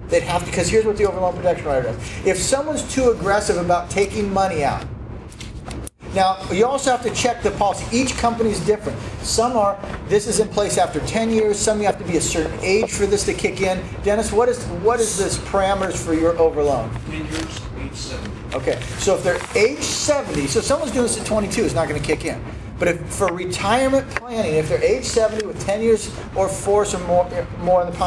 They'd have to, because here's what the overloan protection rider does. If someone's too aggressive about taking money out, now you also have to check the policy. Each company is different. Some are, this is in place after 10 years. Some you have to be a certain age for this to kick in. Dennis, what is this parameters for your overloan? 10 years, age 70. Okay, so if they're age 70, so someone's doing this at 22, it's not going to kick in. But if for retirement planning, if they're age 70 with 10 years or force or more in the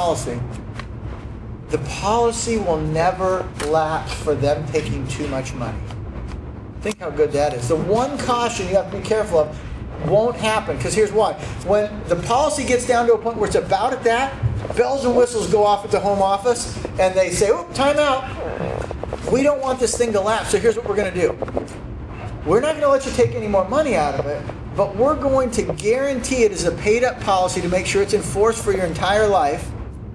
policy will never lapse for them taking too much money. Think how good that is. The one caution you have to be careful of won't happen, because here's why. When the policy gets down to a point where it's about at that, bells and whistles go off at the home office, and they say, oh, time out. We don't want this thing to lapse, so here's what we're going to do. We're not going to let you take any more money out of it, but we're going to guarantee it as a paid-up policy to make sure it's enforced for your entire life.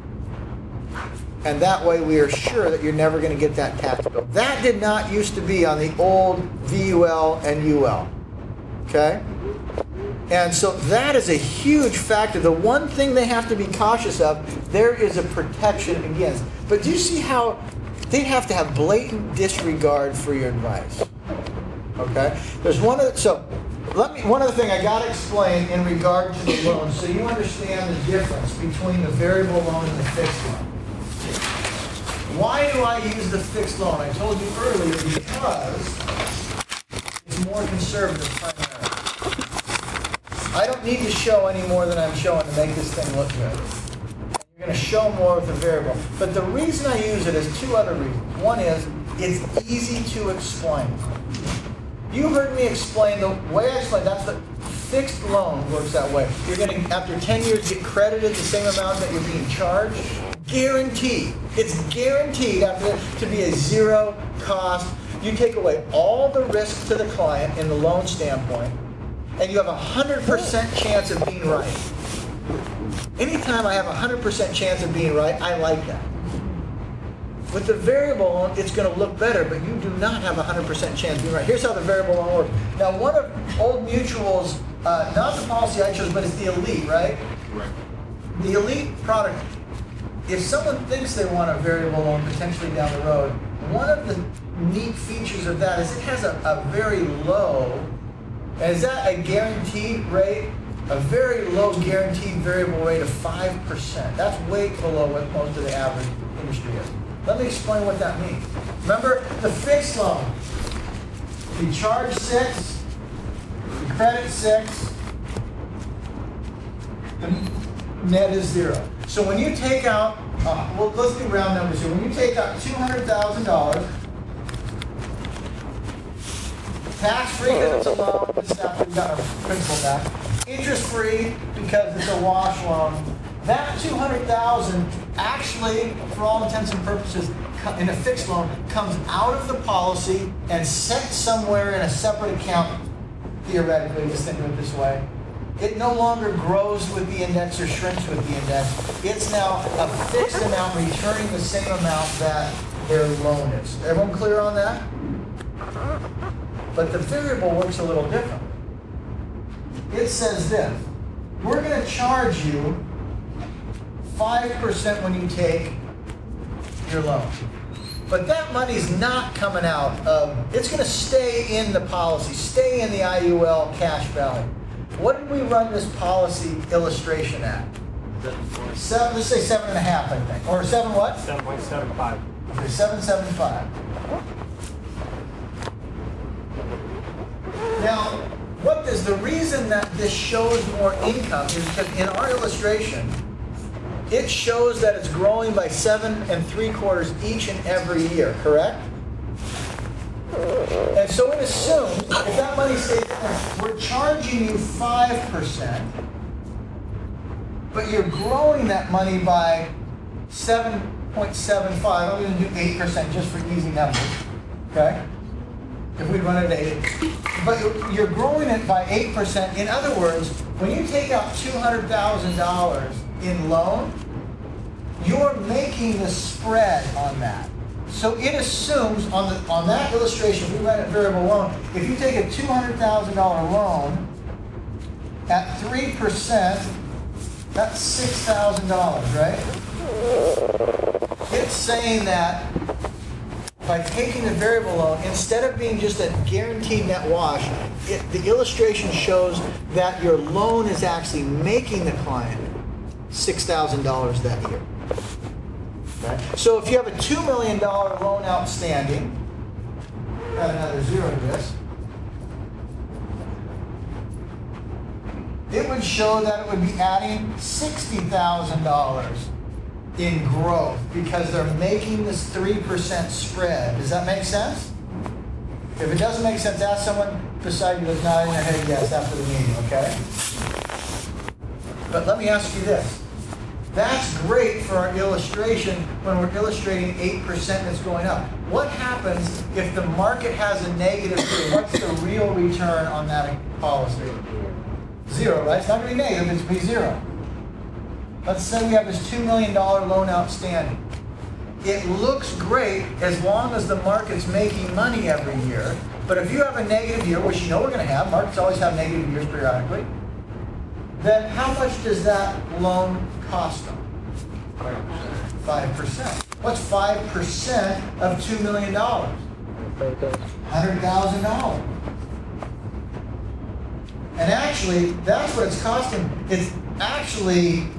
And that way we are sure that you're never going to get that tax bill. That did not used to be on the old VUL and UL. Okay? And so that is a huge factor. The one thing they have to be cautious of, there is a protection against. But do you see how they have to have blatant disregard for your advice? Okay? There's one other thing I got to explain in regard to the loan, so you understand the difference between the variable loan and the fixed loan. Why do I use the fixed loan? I told you earlier because it's more conservative primarily. I don't need to show any more than I'm showing to make this thing look good. You're going to show more with the variable. But the reason I use it is two other reasons. One is it's easy to explain. You heard me explain the way I explained. That's the fixed loan works that way. You're going to, after 10 years, get credited the same amount that you're being charged. Guaranteed. It's guaranteed to be a zero cost. You take away all the risk to the client in the loan standpoint, and you have a 100% chance of being right. Anytime I have a 100% chance of being right, I like that. With the variable loan, it's going to look better, but you do not have a 100% chance of being right. Here's how the variable loan works. Now, one of Old Mutual's, not the policy I chose, but it's the Elite, right? Correct. The Elite product, if someone thinks they want a variable loan potentially down the road, one of the neat features of that is it has a very low, and is that a guaranteed rate? A very low guaranteed variable rate of 5%. That's way below what most of the average industry is. Let me explain what that means. Remember, the fixed loan, you charge 6, you credit 6, the net is 0. So when you take out, well, let's do round numbers here. When you take out $200,000, tax-free because it's a loan, this is after we've got our principal back, interest-free because it's a wash loan, that $200,000 actually, for all intents and purposes, in a fixed loan, comes out of the policy and set somewhere in a separate account, theoretically, just think of it this way. It no longer grows with the index or shrinks with the index. It's now a fixed amount returning the same amount that their loan is. Everyone clear on that? But the variable works a little different. It says this: we're going to charge you 5% when you take your loan. But that money's not coming out of, it's going to stay in the policy, stay in the IUL cash value. What did we run this policy illustration at? Let's say 7.5, I think. Or 7 what? 7.75. Okay, 7.75. Now, the reason that this shows more income is because in our illustration, it shows that it's growing by 7 3/4 each and every year, correct? And so it assumes, if that money stays there, we're charging you 5%, but you're growing that money by 7.75. I'm going to do 8% just for easy numbers, okay? If we run it at 8. But you're growing it by 8%. In other words, when you take out $200,000 in loan, you're making the spread on that. So it assumes on that illustration, if we run a variable loan, if you take a $200,000 loan at 3%, that's $6,000, right? It it's saying that by taking the variable loan, instead of being just a guaranteed net wash, the illustration shows that your loan is actually making the client $6,000 that year. Okay? So if you have a $2 million loan outstanding, add another zero to this, it would show that it would be adding $60,000 in growth because they're making this 3% spread. Does that make sense? If it doesn't make sense, ask someone beside you that's nodding their head yes after the meeting, okay? But let me ask you this. That's great for our illustration when we're illustrating 8% that's going up. What happens if the market has a negative 3? What's the real return on that policy? 0, right? It's not going to be negative, it's going to be 0. Let's say we have this $2 million loan outstanding. It looks great as long as the market's making money every year. But if you have a negative year, which you know we're going to have, markets always have negative years periodically, then how much does that loan cost them? 5%. What's 5% of $2 million? $100,000. And actually, that's what it's costing. It's actually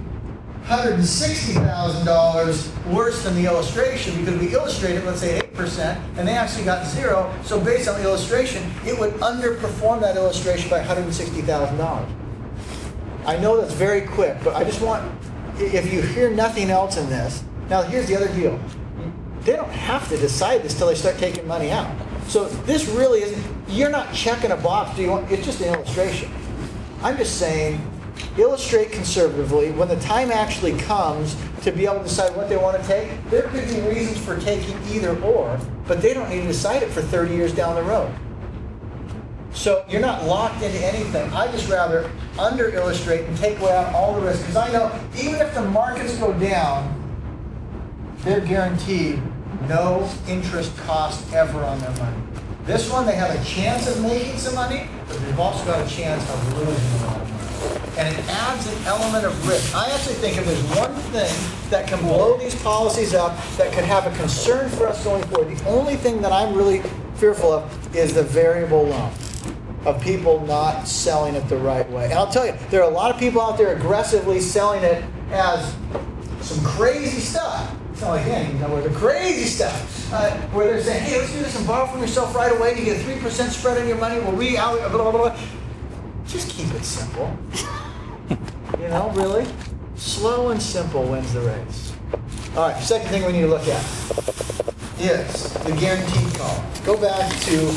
$160,000 worse than the illustration because we illustrated, let's say 8%, and they actually got 0. So based on the illustration, it would underperform that illustration by $160,000. I know that's very quick, but I just want, if you hear nothing else in this, now here's the other deal. They don't have to decide this till they start taking money out. So this really isn't, you're not checking a box. It's just an illustration. I'm just saying, illustrate conservatively. When the time actually comes to be able to decide what they want to take, there could be reasons for taking either or, but they don't need to decide it for 30 years down the road. So you're not locked into anything. I just rather under-illustrate and take away all the risk. Because I know even if the markets go down, they're guaranteed no interest cost ever on their money. This one, they have a chance of making some money, but they've also got a chance of losing a lot of money. And it adds an element of risk. I actually think if there's one thing that can blow these policies up, that could have a concern for us going forward, the only thing that I'm really fearful of is the variable loan, of people not selling it the right way. And I'll tell you, there are a lot of people out there aggressively selling it as some crazy stuff. It's not like anything, where the crazy stuff, where they're saying, hey, let's do this and borrow from yourself right away to get a 3% spread on your money. We'll blah, blah, blah. Just keep it simple. Really? Slow and simple wins the race. All right, second thing we need to look at is the guaranteed call. Go back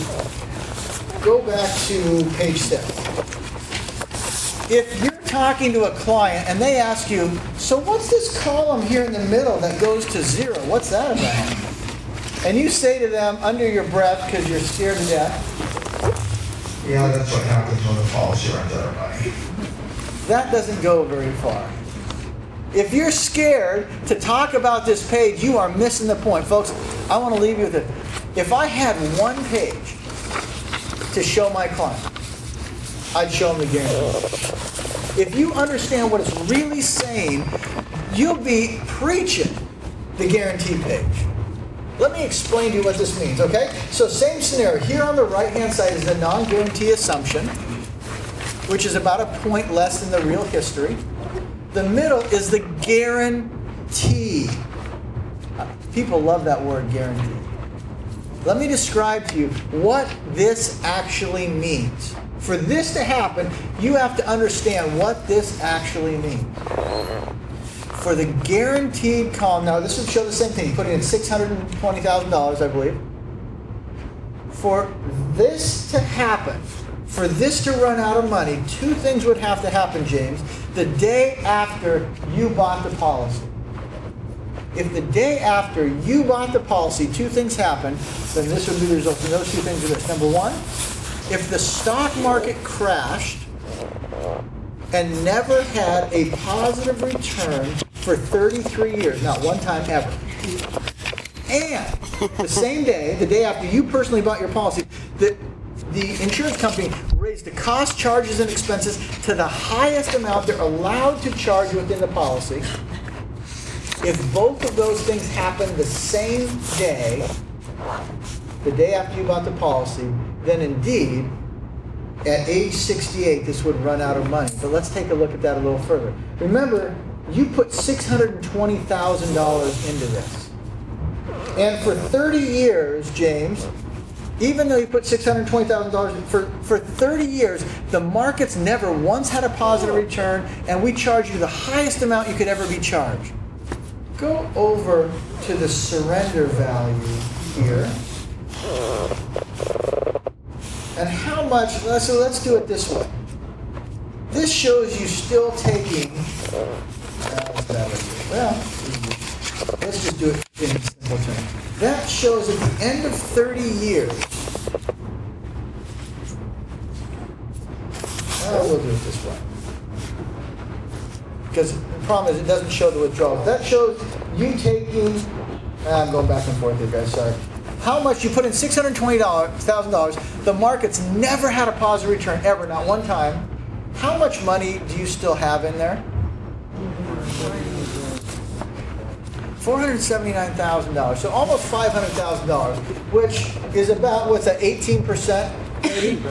to page 6. If you're talking to a client and they ask you, so what's this column here in the middle that goes to 0? What's that about? And you say to them under your breath because you're scared to death, yeah, that's what happens when the policy runs out of money. That doesn't go very far. If you're scared to talk about this page, you are missing the point. Folks, I want to leave you with it. If I had one page to show my client, I'd show them the guarantee. If you understand what it's really saying, you'll be preaching the guarantee page. Let me explain to you what this means, okay? So same scenario. Here on the right-hand side is the non-guarantee assumption, which is about a point less than the real history. The middle is the guarantee. People love that word, guarantee. Let me describe to you what this actually means. For this to happen, you have to understand what this actually means. For the guaranteed column, now this would show the same thing. You put in $620,000, I believe. For this to happen, for this to run out of money, two things would have to happen, James, the day after you bought the policy. If the day after you bought the policy, two things happen, then this would be the result. And those two things are this. Number one, if the stock market crashed and never had a positive return for 33 years, not one time ever, and the same day, the day after you personally bought your policy, the insurance company raised the cost, charges, and expenses to the highest amount they're allowed to charge within the policy, If both of those things happen the same day, the day after you bought the policy, then indeed, at age 68, this would run out of money. But let's take a look at that a little further. Remember, you put $620,000 into this. And for 30 years, James, even though you put $620,000, for 30 years, the markets never once had a positive return, and we charged you the highest amount you could ever be charged. Go over to the surrender value here. And how much, so let's do it this way. This shows you still taking, well, let's just do it in simple terms. That shows at the end of 30 years, we'll do it this way. Because the problem is it doesn't show the withdrawals. That shows you taking, I'm going back and forth here, guys, sorry. How much you put in $620,000, the market's never had a positive return, ever, not one time. How much money do you still have in there? $479,000, so almost $500,000, which is about, what's that, 18%? 80?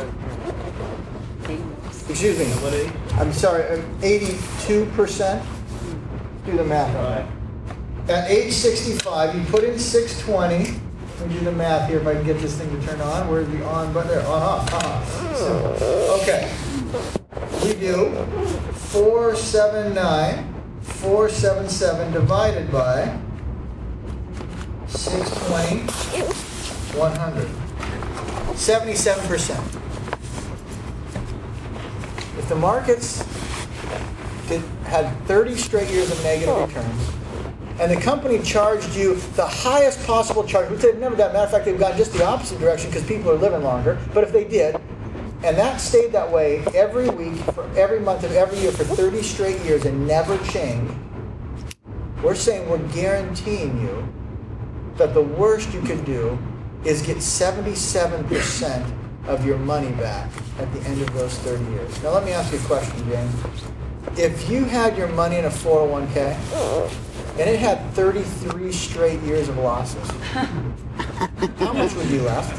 Excuse me, I'm sorry, 82%? Do the math on that. At age 65, you put in 620. Let me do the math here if I can get this thing to turn on. Where's the on button? There, on, off. Okay. We do 477 divided by 620, 100. 77%. If the markets had 30 straight years of negative returns, and the company charged you the highest possible charge, which they've never done. Matter of fact, they've gone just the opposite direction because people are living longer. But if they did, and that stayed that way every week, for every month of every year for 30 straight years and never changed, we're saying we're guaranteeing you that the worst you could do is get 77% of your money back at the end of those 30 years. Now let me ask you a question, James. If you had your money in a 401k, and it had 33 straight years of losses, how much would you left?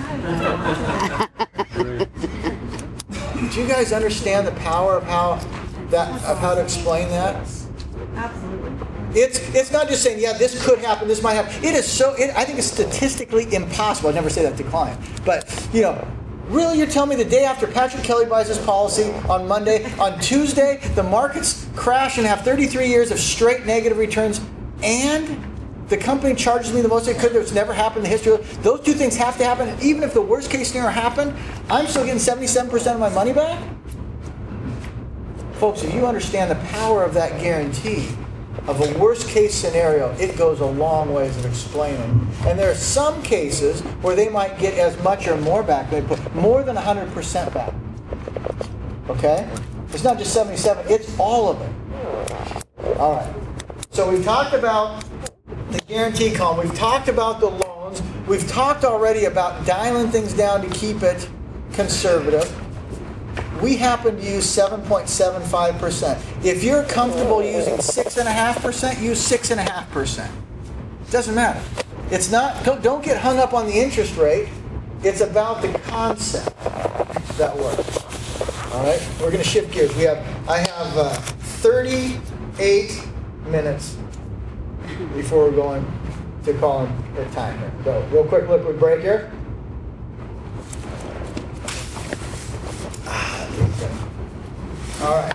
Do you guys understand the power of how to explain that? Absolutely. It's not just saying, yeah, this could happen, this might happen. It is so. I think it's statistically impossible. I never say that to clients, but really, you're telling me the day after Patrick Kelly buys his policy on Monday, on Tuesday, the markets crash and have 33 years of straight negative returns, and the company charges me the most it could that's never happened in the history. Those two things have to happen, and even if the worst case scenario happened, I'm still getting 77% of my money back? Folks, if you understand the power of that guarantee, of a worst case scenario, it goes a long ways of explaining. And there are some cases where they might get as much or more back. They put more than 100% back. Okay? It's not just 77, it's all of it. All right. So we've talked about the guarantee column. We've talked about the loans. We've talked already about dialing things down to keep it conservative. We happen to use 7.75%. If you're comfortable using 6.5%, use 6.5%. Doesn't matter. It's not. Don't get hung up on the interest rate. It's about the concept that works. All right. We're going to shift gears. I have 38 minutes before we're going to call it time here. So real quick liquid break here. All right.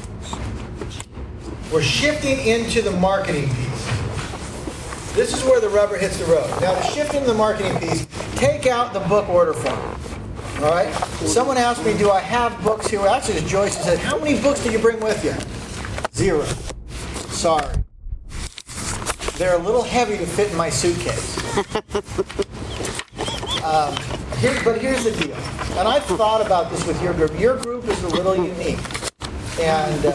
We're shifting into the marketing piece. This is where the rubber hits the road. Now, to shift into the marketing piece, take out the book order form. All right? Someone asked me, do I have books here? Well, actually, it's Joyce who said, how many books did you bring with you? 0. Sorry. They're a little heavy to fit in my suitcase. But here's the deal. And I've thought about this with your group. Your group is a little unique. And,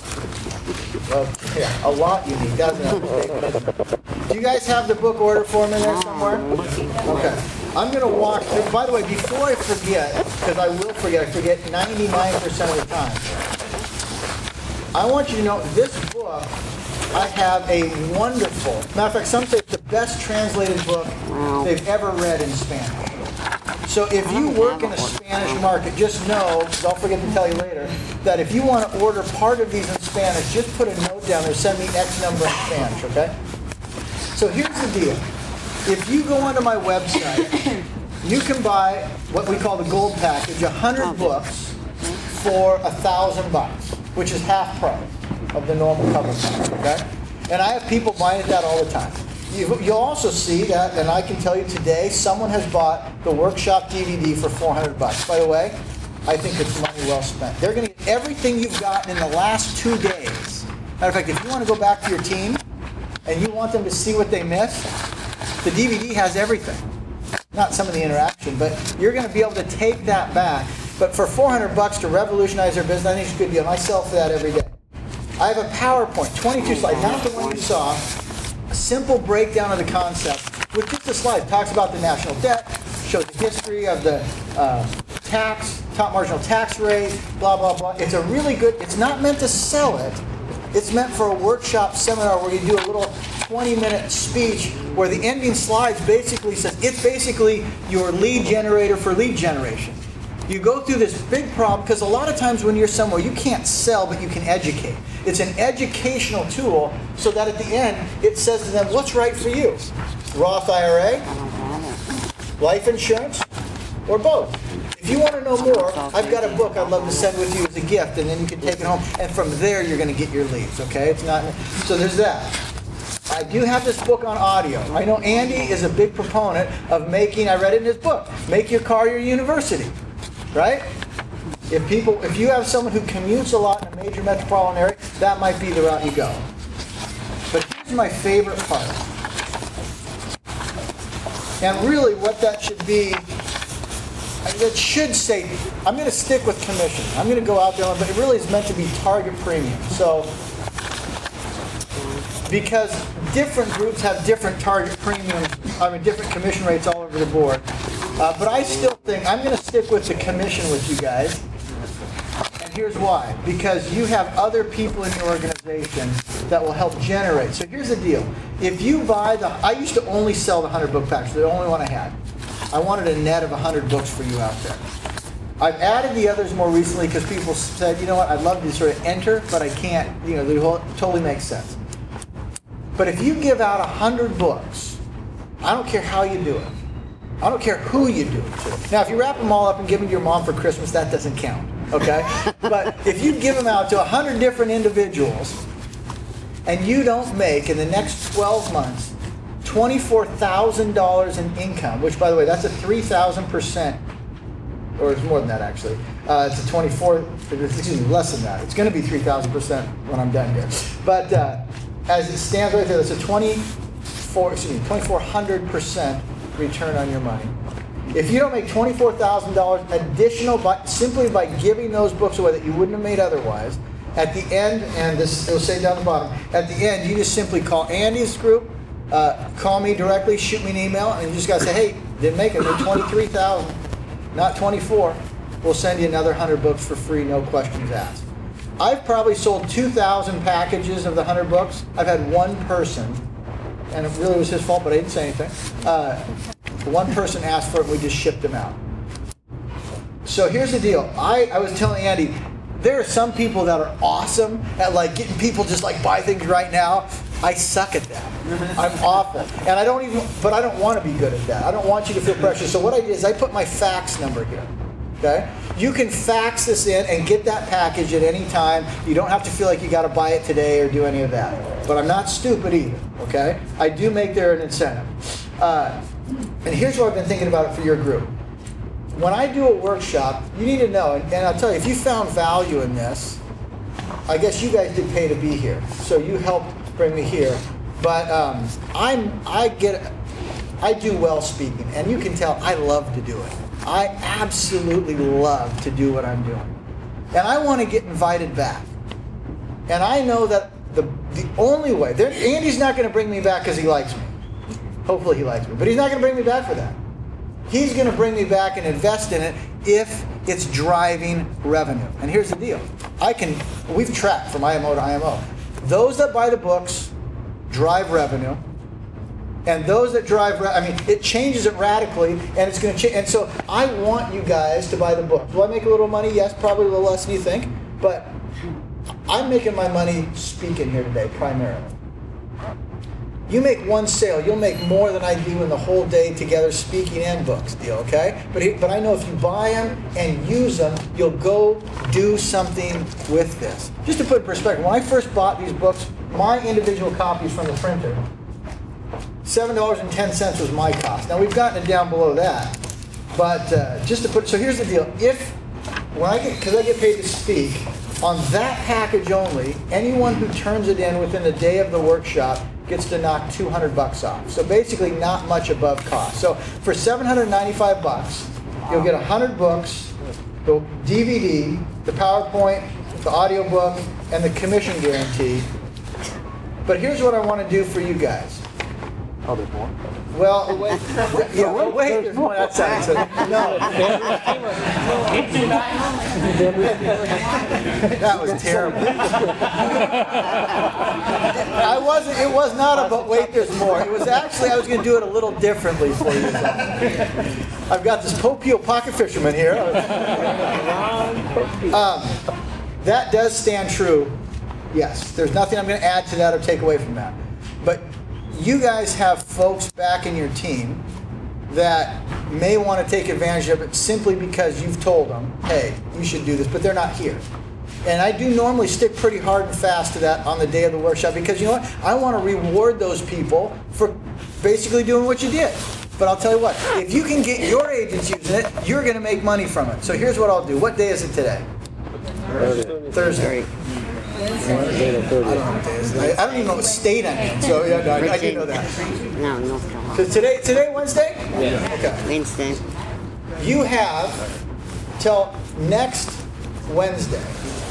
a lot unique, doesn't it? Do you guys have the book order form in there somewhere? Okay. I'm going to walk through. By the way, before I forget, because I will forget, I forget 99% of the time. I want you to know this book I have a wonderful, matter of fact, some say it's the best translated book they've ever read in Spanish. So if you work in a Spanish market, just know, don't forget to tell you later, that if you want to order part of these in Spanish, just put a note down there, send me X number in Spanish, okay? So here's the deal. If you go onto my website, you can buy what we call the gold package, 100 books for $1,000, which is half price of the normal cover price, okay? And I have people buying that all the time. You'll also see that, and I can tell you today, someone has bought the workshop DVD for $400. By the way, I think it's money well spent. They're going to get everything you've gotten in the last 2 days. Matter of fact, if you want to go back to your team and you want them to see what they missed, the DVD has everything. Not some of the interaction, but you're going to be able to take that back. But for $400 to revolutionize their business, I think it's a good deal. And I sell for that every day. I have a PowerPoint, 22 slides, not the one you saw. A simple breakdown of the concept with just a slide. Talks about the national debt, shows the history of the tax, top marginal tax rate, blah, blah, blah. It's a really good, it's not meant to sell it. It's meant for a workshop seminar where you do a little 20-minute speech where the ending slides basically says, it's basically your lead generator for lead generation. You go through this big problem because a lot of times when you're somewhere, you can't sell, but you can educate. It's an educational tool so that at the end, it says to them, what's right for you? Roth IRA, life insurance, or both. If you want to know more, I've got a book I'd love to send with you as a gift, and then you can take it home. And from there, you're going to get your leads, okay? It's not so there's that. I do have this book on audio. I know Andy is a big proponent of making, I read it in his book, make your car your university. Right? If you have someone who commutes a lot in a major metropolitan area, that might be the route you go. But here's my favorite part. And really what that should be, it should say, I'm going to stick with commission. I'm going to go out there, but it really is meant to be target premium. So, because different groups have different target premiums, different commission rates all over the board. But I still think I'm going to stick with the commission with you guys. And here's why. Because you have other people in your organization that will help generate. So here's the deal. If you buy I used to only sell the 100 book package, the only one I had. I wanted a net of 100 books for you out there. I've added the others more recently because people said, you know what, I'd love to sort of enter, but I can't, they totally make sense. But if you give out 100 books, I don't care how you do it. I don't care who you do it to. Now, if you wrap them all up and give them to your mom for Christmas, that doesn't count, okay? But if you give them out to 100 different individuals, and you don't make, in the next 12 months, $24,000 in income, which, by the way, that's a 3,000%, or it's more than that, actually. It's a less than that. It's going to be 3,000% when I'm done here. But as it stands right there, that's a 2,400% return on your money. If you don't make $24,000 additional simply by giving those books away that you wouldn't have made otherwise, at the end, and this it'll say down the bottom, at the end you just simply call Andy's group, call me directly, shoot me an email, and you just got to say, hey, didn't make it, they're 23,000, not 24. We'll send you another 100 books for free, no questions asked. I've probably sold 2,000 packages of the 100 books. I've had one person, and it really was his fault, but I didn't say anything. One person asked for it, and we just shipped them out. So here's the deal. I was telling Andy, there are some people that are awesome at getting people just buy things right now. I suck at that. I'm awful. And I don't want to be good at that. I don't want you to feel pressure. So what I did is I put my fax number here. Okay? You can fax this in and get that package at any time. You don't have to feel like you got to buy it today or do any of that. But I'm not stupid either. Okay? I do make there an incentive. And here's what I've been thinking about it for your group. When I do a workshop, you need to know, and I'll tell you, if you found value in this, I guess you guys did pay to be here. So you helped bring me here. But I do well speaking, and you can tell I love to do it. I absolutely love to do what I'm doing. And I want to get invited back. And I know that the only way, Andy's not going to bring me back because he likes me. Hopefully he likes me. But he's not going to bring me back for that. He's going to bring me back and invest in it if it's driving revenue. And here's the deal. We've tracked from IMO to IMO. those that buy the books drive revenue. And those that drive, it changes it radically, and it's going to change. And so I want you guys to buy the book. Do I make a little money? Yes, probably a little less than you think. But I'm making my money speaking here today, primarily. You make one sale, you'll make more than I do in the whole day together speaking and books deal, okay? But I know if you buy them and use them, you'll go do something with this. Just to put in perspective, when I first bought these books, my individual copies from the printer, $7.10 was my cost. Now we've gotten it down below that, but just to put, so here's the deal. Because I get paid to speak, on that package only, anyone who turns it in within a day of the workshop gets to knock $200 off. So basically not much above cost. So for $795, you'll get 100 books, the DVD, the PowerPoint, the audiobook, and the commission guarantee. But here's what I want to do for you guys. Oh, there's more? Well, wait, there's more outside. So, no. That was terrible. It was not about wait, there's more. It was actually, I was going to do it a little differently for you. I've got this Popio pocket fisherman here. That does stand true. Yes, there's nothing I'm going to add to that or take away from that. But you guys have folks back in your team that may want to take advantage of it simply because you've told them, hey, you should do this, but they're not here. And I do normally stick pretty hard and fast to that on the day of the workshop because, you know what, I want to reward those people for basically doing what you did. But I'll tell you what, if you can get your agents using it, you're going to make money from it. So here's what I'll do. What day is it today? Thursday. I don't even know what state I'm in, so yeah, no, I do know that. No, North Carolina. So today Wednesday? Yeah. Okay. Wednesday. You have till next Wednesday.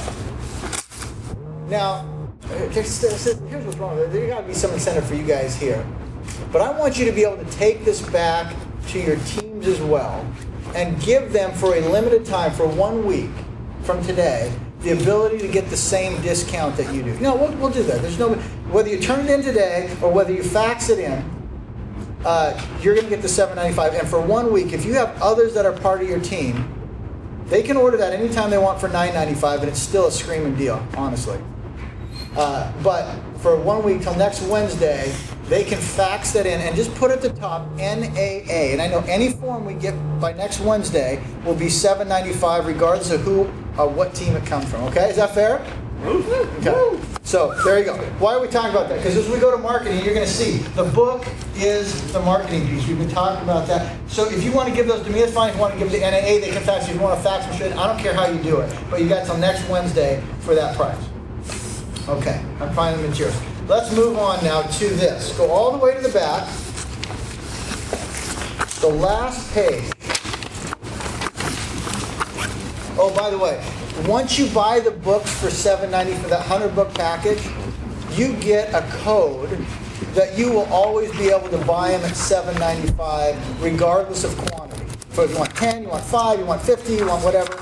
Now, here's what's wrong. There's got to be some incentive for you guys here. But I want you to be able to take this back to your teams as well and give them for a limited time, for 1 week from today, the ability to get the same discount that you do. No, we'll do that. There's no, whether you turn it in today or whether you fax it in, you're going to get the $7.95. And for 1 week, if you have others that are part of your team, they can order that anytime they want for $9.95, and it's still a screaming deal, honestly. But for 1 week till next Wednesday, they can fax that in and just put at the top NAA. And I know any form we get by next Wednesday will be $7.95 regardless of what team it comes from. Okay, is that fair? Okay. So there you go. Why are we talking about that? Because as we go to marketing, you're going to see the book is the marketing piece. We've been talking about that. So if you want to give those to me, it's fine. If you want to give them to NAA, they can fax. If you want to fax them, I don't care how you do it. But you got till next Wednesday for that price. Okay, I'm finding the materials. Let's move on now to this. Go all the way to the back. The last page. Oh, by the way, once you buy the books for $7.90 for that 100-book package, you get a code that you will always be able to buy them at $7.95 regardless of quantity. So if you want 10, you want 5, you want 50, you want whatever.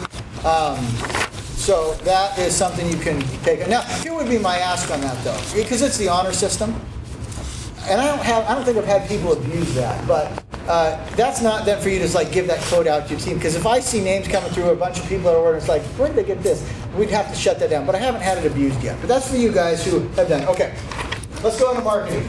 So that is something you can take. Now, here would be my ask on that, though, because it's the honor system, and I don't think I've had people abuse that. But that's not then for you to just like give that code out to your team. Because if I see names coming through, a bunch of people that are ordering, it's like, where did they get this? We'd have to shut that down. But I haven't had it abused yet. But that's for you guys who have done it. Okay, let's go into marketing.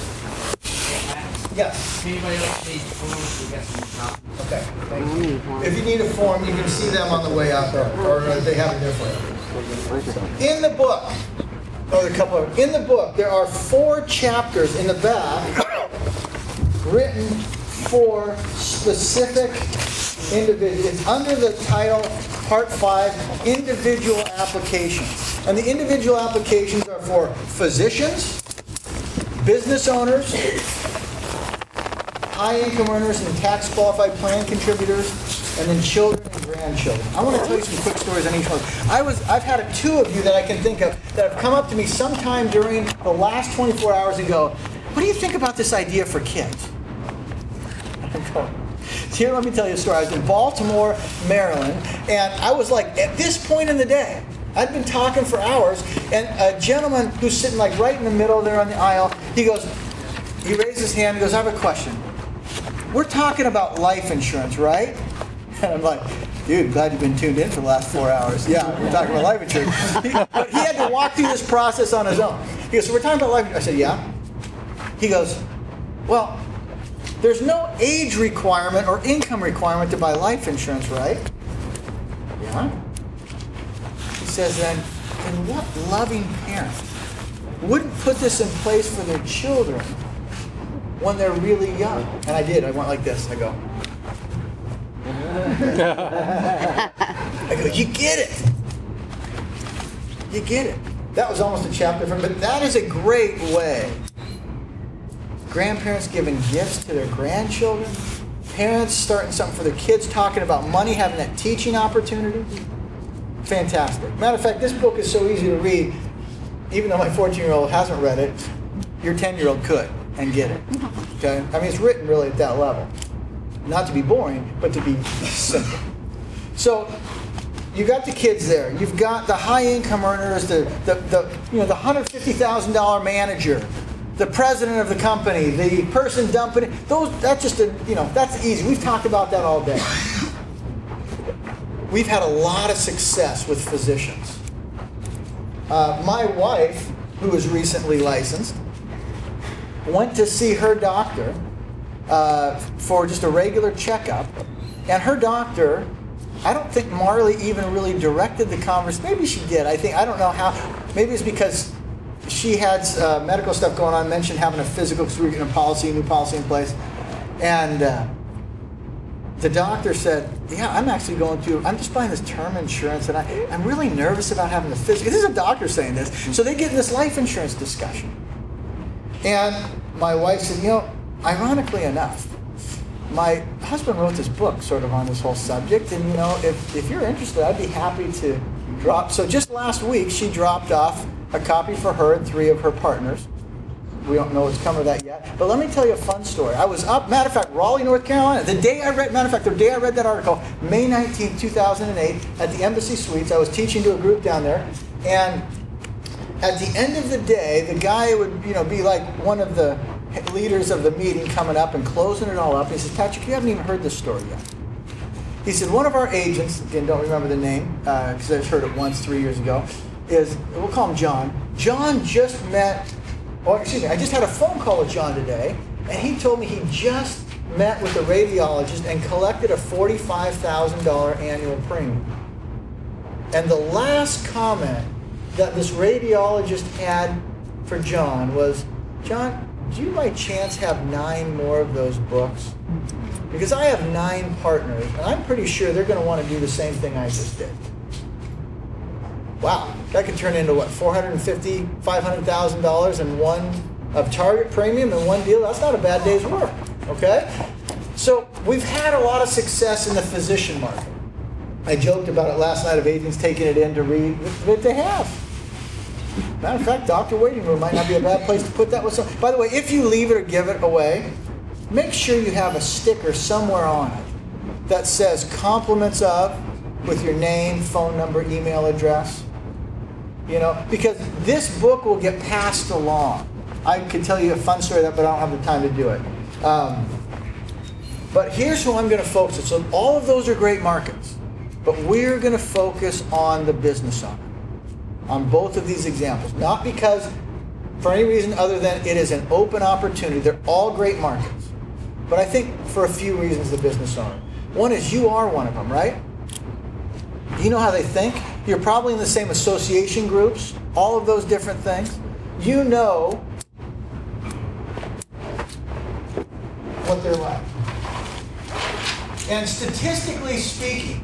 Yes. Anybody else need forms? We got some copies. Okay. Thank you. If you need a form, you can see them on the way out there, or they have it there for you. In the book, in the book, there are 4 chapters in the back written for specific individuals. It's under the title, Part 5, Individual Applications. And the individual applications are for physicians, business owners, high-income earners and tax-qualified plan contributors, and then children and grandchildren. I want to tell you some quick stories on each one. I've had 2 of you that I can think of that have come up to me sometime during the last 24 hours and go, what do you think about this idea for kids? I'm going, here, let me tell you a story. I was in Baltimore, Maryland, and I was like, at this point in the day, I'd been talking for hours, and a gentleman who's sitting like right in the middle there on the aisle, he raised his hand and goes, I have a question. We're talking about life insurance, right? And I'm like, dude, glad you've been tuned in for the last 4 hours. Yeah, we're talking about life insurance. But he had to walk through this process on his own. He goes, so we're talking about life insurance. I said, yeah. He goes, well, there's no age requirement or income requirement to buy life insurance, right? Yeah. He says, then what loving parent wouldn't put this in place for their children when they're really young? And I did. I went like this. I go, you get it. You get it. That was almost a chapter from, but that is a great way. Grandparents giving gifts to their grandchildren. Parents starting something for their kids, talking about money, having that teaching opportunity. Fantastic. Matter of fact, this book is so easy to read, even though my 14-year-old hasn't read it, your 10-year-old could and get it. Okay? I mean, it's written really at that level. Not to be boring, but to be simple. So, you got the kids there. You've got the high income earners, the $150,000 manager, the president of the company, the person dumping it. That's easy. We've talked about that all day. We've had a lot of success with physicians. My wife, who was recently licensed, went to see her doctor for just a regular checkup, and her doctor, I don't think Marley even really directed the conversation. Maybe she did. I don't know how. Maybe it's because she had medical stuff going on, mentioned having a physical, because we were getting a new policy in place. And the doctor said, yeah, I'm just buying this term insurance, and I'm really nervous about having the physical. This is a doctor saying this. So they get in this life insurance discussion. And my wife said, ironically enough, my husband wrote this book sort of on this whole subject, and if you're interested, I'd be happy to drop. So just last week, she dropped off a copy for her and 3 of her partners. We don't know what's come of that yet. But let me tell you a fun story. I was up, matter of fact, Raleigh, North Carolina. The day I read that article, May 19th, 2008, at the Embassy Suites, I was teaching to a group down there, and at the end of the day, the guy would, be like one of the leaders of the meeting coming up and closing it all up. He says, Patrick, you haven't even heard this story yet. He said, one of our agents, again, don't remember the name, because I just heard it once 3 years ago, we'll call him John. John I just had a phone call with John today, and he told me he just met with a radiologist and collected a $45,000 annual premium. And the last comment that this radiologist had for John was, John, do you by chance have 9 more of those books? Because I have 9 partners, and I'm pretty sure they're going to want to do the same thing I just did. Wow, that could turn into what, $450,000, $500,000 in one of target premium in one deal? That's not a bad day's work, okay? So we've had a lot of success in the physician market. I joked about it last night of agents taking it in to read, but they have. Matter of fact, doctor waiting room might not be a bad place to put that with some. By the way, if you leave it or give it away, make sure you have a sticker somewhere on it that says compliments of, with your name, phone number, email address. Because this book will get passed along. I could tell you a fun story, but I don't have the time to do it. But here's who I'm going to focus on. So all of those are great markets, but we're going to focus on the business owner, on both of these examples. Not because, for any reason other than it is an open opportunity. They're all great markets. But I think for a few reasons, the business owner. One is you are one of them, right? Do you know how they think? You're probably in the same association groups, all of those different things. You know what they're like. And statistically speaking,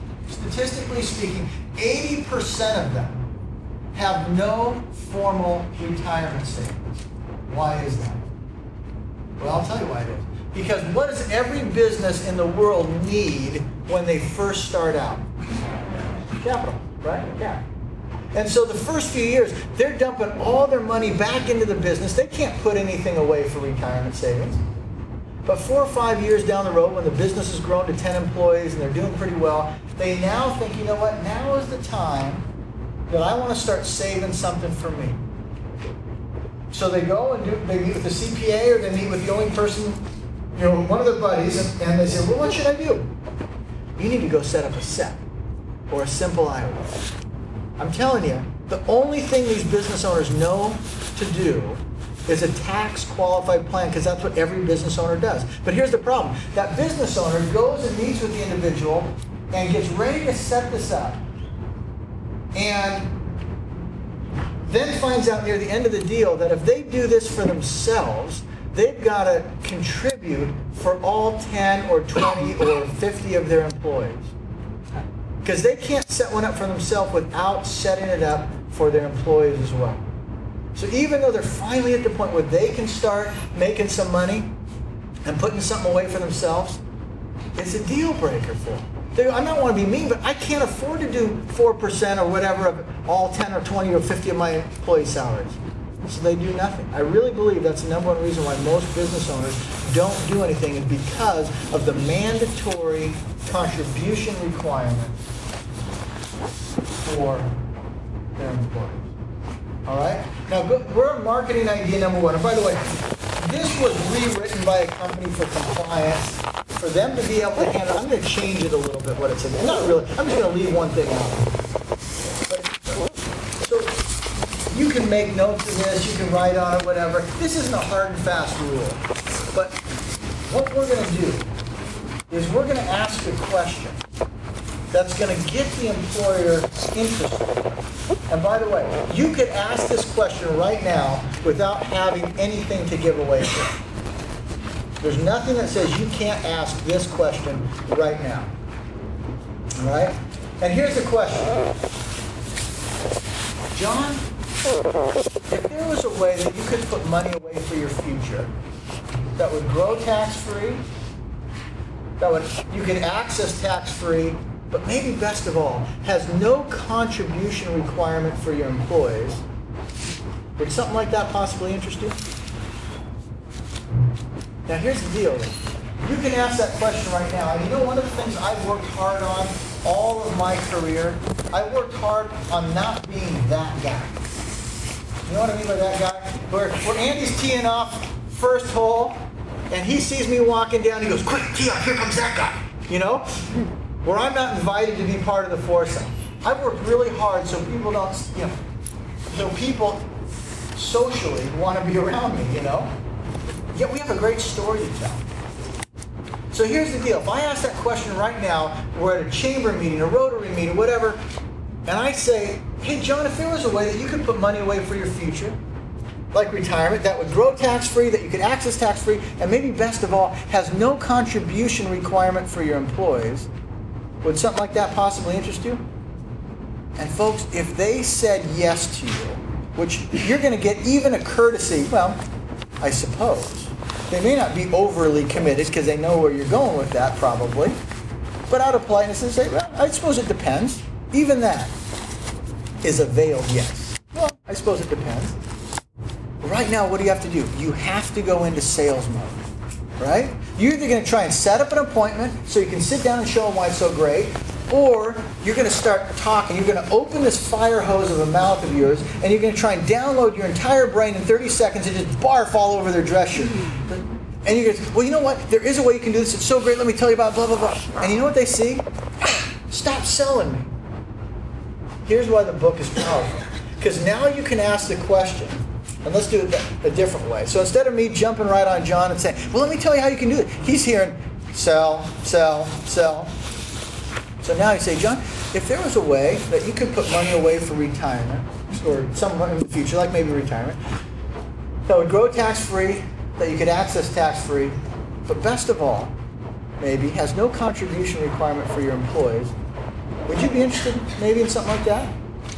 80% of them have no formal retirement savings. Why is that? Well, I'll tell you why it is. Because what does every business in the world need when they first start out? Capital, right? Yeah. And so the first few years, they're dumping all their money back into the business. They can't put anything away for retirement savings. But 4 or 5 years down the road, when the business has grown to 10 employees and they're doing pretty well, they now think, you know what, now is the time that I want to start saving something for me. So they go and they meet with the CPA, or they meet with the only person, one of their buddies, and they say, well, what should I do? You need to go set up a SEP or a simple IRA. I'm telling you, the only thing these business owners know to do is a tax qualified plan, because that's what every business owner does. But here's the problem. That business owner goes and meets with the individual and gets ready to set this up, and then finds out near the end of the deal that if they do this for themselves, they've got to contribute for all 10 or 20 or 50 of their employees. Because they can't set one up for themselves without setting it up for their employees as well. So even though they're finally at the point where they can start making some money and putting something away for themselves, it's a deal breaker for them. I don't want to be mean, but I can't afford to do 4% or whatever of all 10 or 20 or 50 of my employee salaries. So they do nothing. I really believe that's the number one reason why most business owners don't do anything, is because of the mandatory contribution requirement for their employees. All right? Now, we're on marketing idea number one. And by the way, this was rewritten by a company for compliance, for them to be able to handle. I'm going to change it a little bit, what it says. Not really. I'm just going to leave one thing out. So you can make notes of this. You can write on it, whatever. This isn't a hard and fast rule. But what we're going to do is we're going to ask a question that's going to get the employer interested. And by the way, you could ask this question right now without having anything to give away to it. There's nothing that says you can't ask this question right now. All right? And here's the question. John, if there was a way that you could put money away for your future that would grow tax-free, you could access tax-free, but maybe best of all, has no contribution requirement for your employees, would something like that possibly interest you? Now here's the deal. You can ask that question right now. And you know, one of the things I've worked hard on all of my career, I worked hard on not being that guy. You know what I mean by that guy? Where Andy's teeing off first hole, and he sees me walking down, he goes, quick, tee off, here comes that guy. You know? Where I'm not invited to be part of the foursome. I've worked really hard so people don't, so people socially want to be around me, Yet we have a great story to tell. So here's the deal. If I ask that question right now, we're at a chamber meeting, a Rotary meeting, whatever, and I say, hey, John, if there was a way that you could put money away for your future, like retirement, that would grow tax-free, that you could access tax-free, and maybe best of all, has no contribution requirement for your employees, would something like that possibly interest you? And folks, if they said yes to you, which you're going to get even a courtesy, well, I suppose. They may not be overly committed because they know where you're going with that probably. But out of politeness, they say, well, I suppose it depends. Even that is a veiled yes. Well, I suppose it depends. Right now, what do you have to do? You have to go into sales mode, right? You're either going to try and set up an appointment so you can sit down and show them why it's so great, or you're going to start talking. You're going to open this fire hose of a mouth of yours, and you're going to try and download your entire brain in 30 seconds and just barf all over their dress shirt. And you're going to say, well, you know what? There is a way you can do this. It's so great. Let me tell you about blah, blah, blah. And you know what they see? Stop selling me. Here's why the book is powerful. Because now you can ask the question. And let's do it a different way. So instead of me jumping right on John and saying, well, let me tell you how you can do it. He's hearing sell, sell, sell. So now you say, John, if there was a way that you could put money away for retirement, or somewhere in the future, like maybe retirement, that would grow tax-free, that you could access tax-free, but best of all, maybe, has no contribution requirement for your employees, would you be interested maybe in something like that?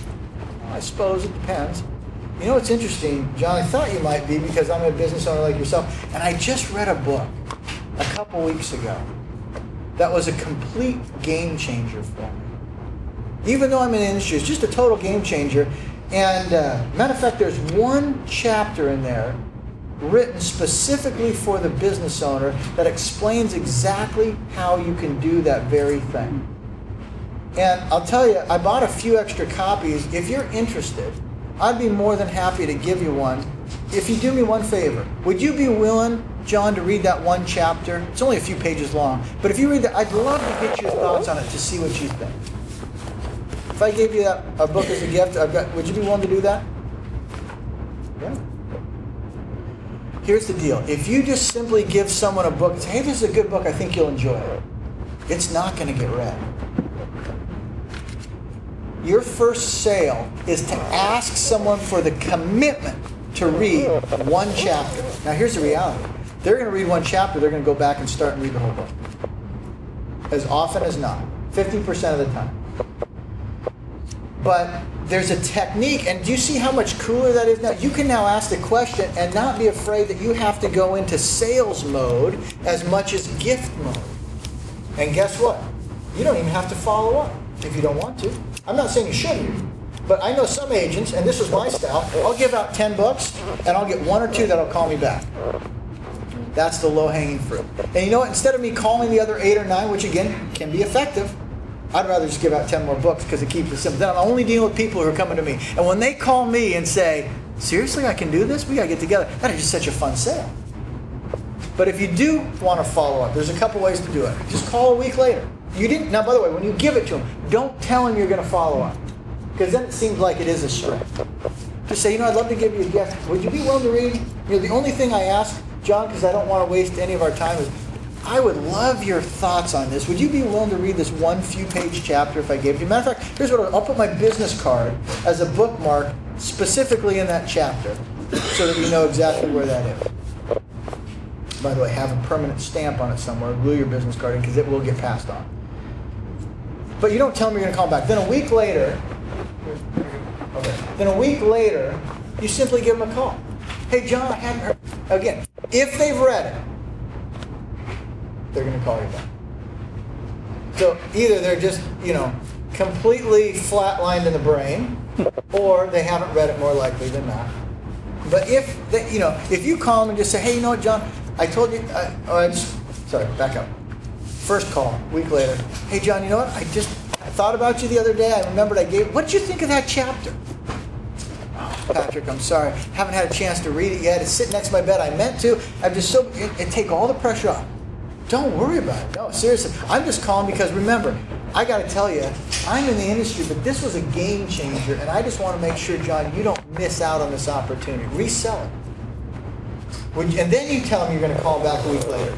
I suppose it depends. You know what's interesting, John, I thought you might be because I'm a business owner like yourself, and I just read a book a couple weeks ago that was a complete game changer for me. Even though I'm in the industry, it's just a total game changer. And matter of fact, there's one chapter in there written specifically for the business owner that explains exactly how you can do that very thing. And I'll tell you, I bought a few extra copies. If you're interested, I'd be more than happy to give you one. If you do me one favor, would you be willing, John, to read that one chapter? It's only a few pages long. But if you read that, I'd love to get your thoughts on it to see what you think. If I gave you a book as a gift, would you be willing to do that? Yeah. Here's the deal. If you just simply give someone a book and say, hey, this is a good book, I think you'll enjoy it, it's not going to get read. Your first sale is to ask someone for the commitment to read one chapter. Now here's the reality. They're going to read one chapter, they're going to go back and start and read the whole book. As often as not. 50% of the time. But there's a technique, and do you see how much cooler that is now? You can now ask the question and not be afraid that you have to go into sales mode as much as gift mode. And guess what? You don't even have to follow up if you don't want to. I'm not saying you shouldn't, but I know some agents, and this is my style, I'll give out 10 books, and I'll get one or two that'll call me back. That's the low-hanging fruit. And you know what? Instead of me calling the other 8 or 9, which again can be effective, I'd rather just give out 10 more books because it keeps it simple. Then I'm only dealing with people who are coming to me. And when they call me and say, seriously, I can do this? We got to get together. That is just such a fun sale. But if you do want to follow up, there's a couple ways to do it. Just call a week later. You didn't. Now, by the way, when you give it to them, don't tell them you're going to follow up, because then it seems like it is a strength. Just say, I'd love to give you a gift. Would you be willing to read? The only thing I ask, John, because I don't want to waste any of our time, is I would love your thoughts on this. Would you be willing to read this one few-page chapter if I gave it to you? Matter of fact, here's what I'll put my business card as a bookmark specifically in that chapter, so that you know exactly where that is. By the way, have a permanent stamp on it somewhere. Glue your business card in, because it will get passed on. But you don't tell them you're going to call back. Then a week later, you simply give them a call. Hey, John, I hadn't heard. Again, if they've read it, they're going to call you back. So either they're just, completely flatlined in the brain, or they haven't read it, more likely than not. But if you call them and just say, hey, you know what, John, I told you, back up. First call, week later. Hey, John, you know what? I thought about you the other day. I remembered what'd you think of that chapter? Oh, Patrick, I'm sorry. Haven't had a chance to read it yet. It's sitting next to my bed. I meant to. I'm just it take all the pressure off. Don't worry about it. No, seriously. I'm just calling because, remember, I got to tell you, I'm in the industry, but this was a game changer, and I just want to make sure, John, you don't miss out on this opportunity. Resell it. And then you tell them you're going to call back a week later.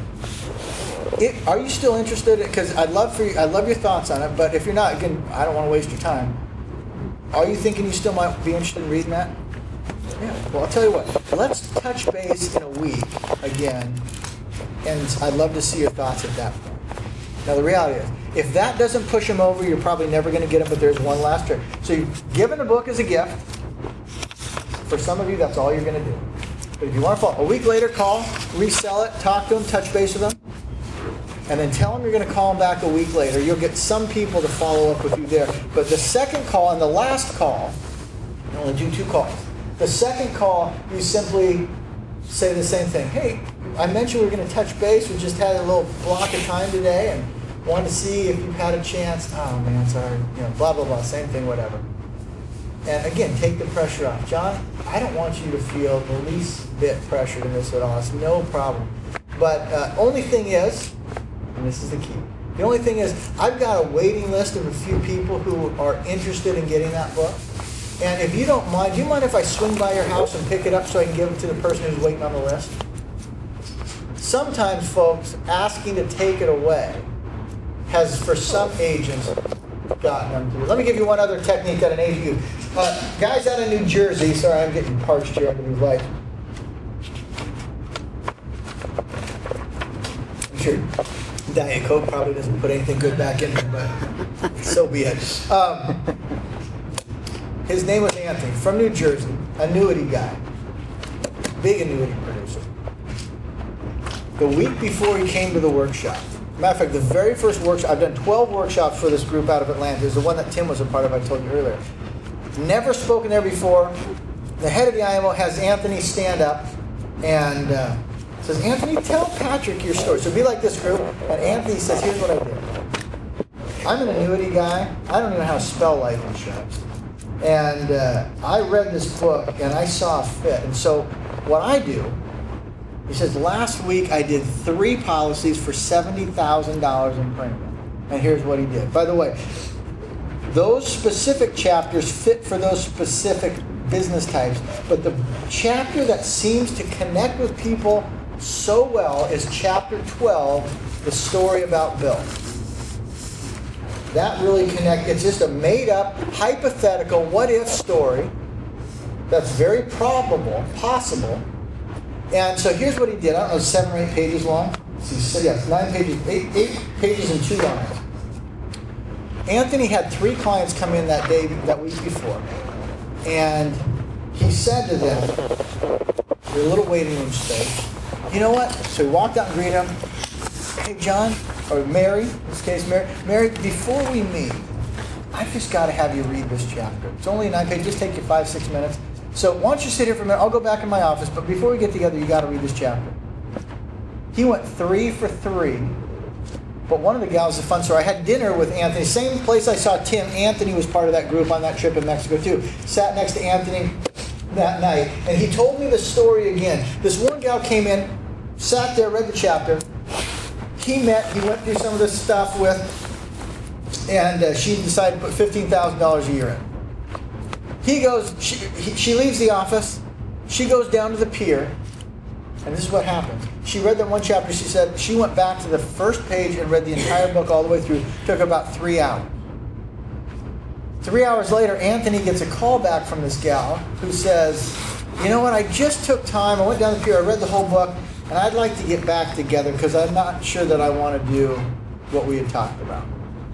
Are you still interested? Because I'd love your thoughts on it, but if you're not, again, I don't want to waste your time. Are you thinking you still might be interested in reading that? Yeah. Well, I'll tell you what. Let's touch base in a week again, and I'd love to see your thoughts at that point. Now, the reality is, if that doesn't push them over, you're probably never going to get them, but there's one last trick. So you've given a book as a gift. For some of you, that's all you're going to do. But if you want to follow, a week later, call, resell it, talk to them, touch base with them, and then tell them you're going to call them back a week later. You'll get some people to follow up with you there. But the second call and the last call, you only do 2 calls. The second call, you simply say the same thing. Hey, I mentioned we were going to touch base. We just had a little block of time today and wanted to see if you've had a chance. Oh, man, sorry. Blah, blah, blah. Same thing, whatever. And again, take the pressure off. John, I don't want you to feel the least bit pressured in this at all. It's no problem. But only thing is, and this is the key, the only thing is I've got a waiting list of a few people who are interested in getting that book. And if you don't mind, do you mind if I swing by your house and pick it up so I can give it to the person who's waiting on the list? Sometimes, folks, asking to take it away has, for some agents, gotten them to. Let me give you one other technique that an agent uses. Guys out of New Jersey, sorry, I'm getting parched here under these lights. I'm sure Diet Coke probably doesn't put anything good back in there, but so be it. His name was Anthony, from New Jersey, annuity guy, big annuity producer. The week before he came to the workshop, matter of fact, the very first workshop, I've done 12 workshops for this group out of Atlanta. It was the one that Tim was a part of, I told you earlier. Never spoken there before. The head of the IMO has Anthony stand up and says, Anthony, tell Patrick your story. So it'd be like this group, and Anthony says, here's what I did. I'm an annuity guy. I don't even know how to spell life insurance. And I read this book and I saw a fit. And so what I do, he says, last week I did 3 policies for $70,000 in premium. And here's what he did. By the way, those specific chapters fit for those specific business types. But the chapter that seems to connect with people so well is chapter 12, the story about Bill. That really connects. It's just a made-up, hypothetical, what-if story that's very probable, possible. And so here's what he did. I don't know, 7 or 8 pages long. Yes, 9 pages, 8 pages and 2 lines. Anthony had 3 clients come in that week before. And he said to them, there's a little waiting room space. You know what? So he walked out and greeted him. Hey, John, or Mary, in this case, Mary, before we meet, I've just got to have you read this chapter. It's only 9 pages, just take you 5-6 minutes. So why don't you sit here for a minute? I'll go back in my office, but before we get together, you got to read this chapter. He went 3 for 3, but one of the gals is a fun story. I had dinner with Anthony, same place I saw Tim. Anthony was part of that group on that trip in Mexico too. Sat next to Anthony that night, and he told me the story again. This one gal came in, sat there, read the chapter. He went through some of this stuff with, and she decided to put $15,000 a year in. He goes, she leaves the office, she goes down to the pier, and this is what happens. She read that one chapter, she said she went back to the first page and read the entire book all the way through. It took about 3 hours. 3 hours later, Anthony gets a call back from this gal who says, you know what, I just took time, I went down the pier, I read the whole book, and I'd like to get back together because I'm not sure that I want to do what we had talked about.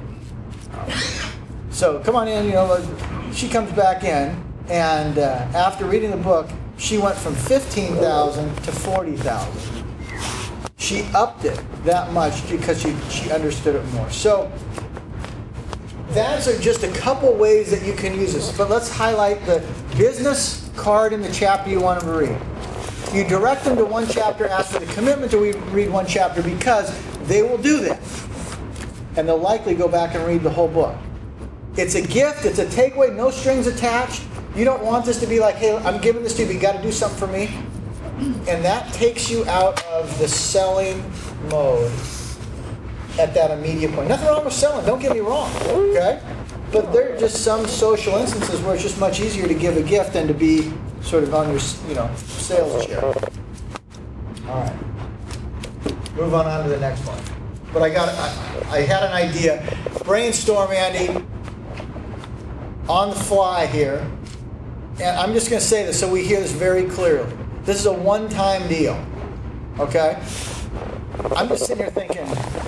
So come on in, she comes back in, and after reading the book, she went from $15,000 to $40,000. She upped it that much because she understood it more. So that's just a couple ways that you can use this. But let's highlight the business card in the chapter you want them to read. You direct them to one chapter, ask for the commitment to read one chapter because they will do that. And they'll likely go back and read the whole book. It's a gift, it's a takeaway, no strings attached. You don't want this to be like, hey, I'm giving this to you, but you got to do something for me. And that takes you out of the selling mode at that immediate point. Nothing wrong with selling, don't get me wrong, okay? But there are just some social instances where it's just much easier to give a gift than to be sort of on your, sales chair. All right. Move on to the next one. But I had an idea. Brainstorm, Andy, on the fly here. And I'm just going to say this so we hear this very clearly. This is a one-time deal. Okay? I'm just sitting here thinking,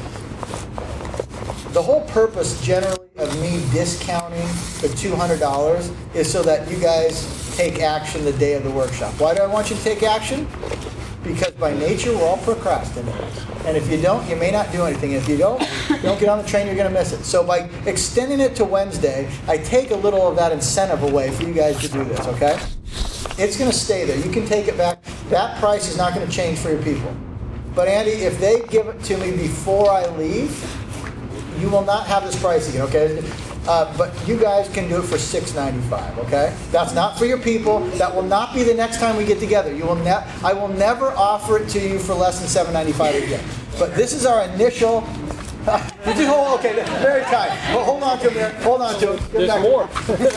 the whole purpose generally of me discounting the $200 is so that you guys take action the day of the workshop. Why do I want you to take action? Because by nature, we're all procrastinators. And if you don't, you may not do anything. If you don't get on the train, you're going to miss it. So by extending it to Wednesday, I take a little of that incentive away for you guys to do this, okay? It's going to stay there. You can take it back. That price is not going to change for your people. But Andy, if they give it to me before I leave, you will not have this price again, okay? But you guys can do it for $6.95, okay? That's not for your people. That will not be the next time we get together. I will never offer it to you for less than $7.95 again. But this is our initial. Okay, very kind. Well, hold on to him there. Hold on to him. There's more.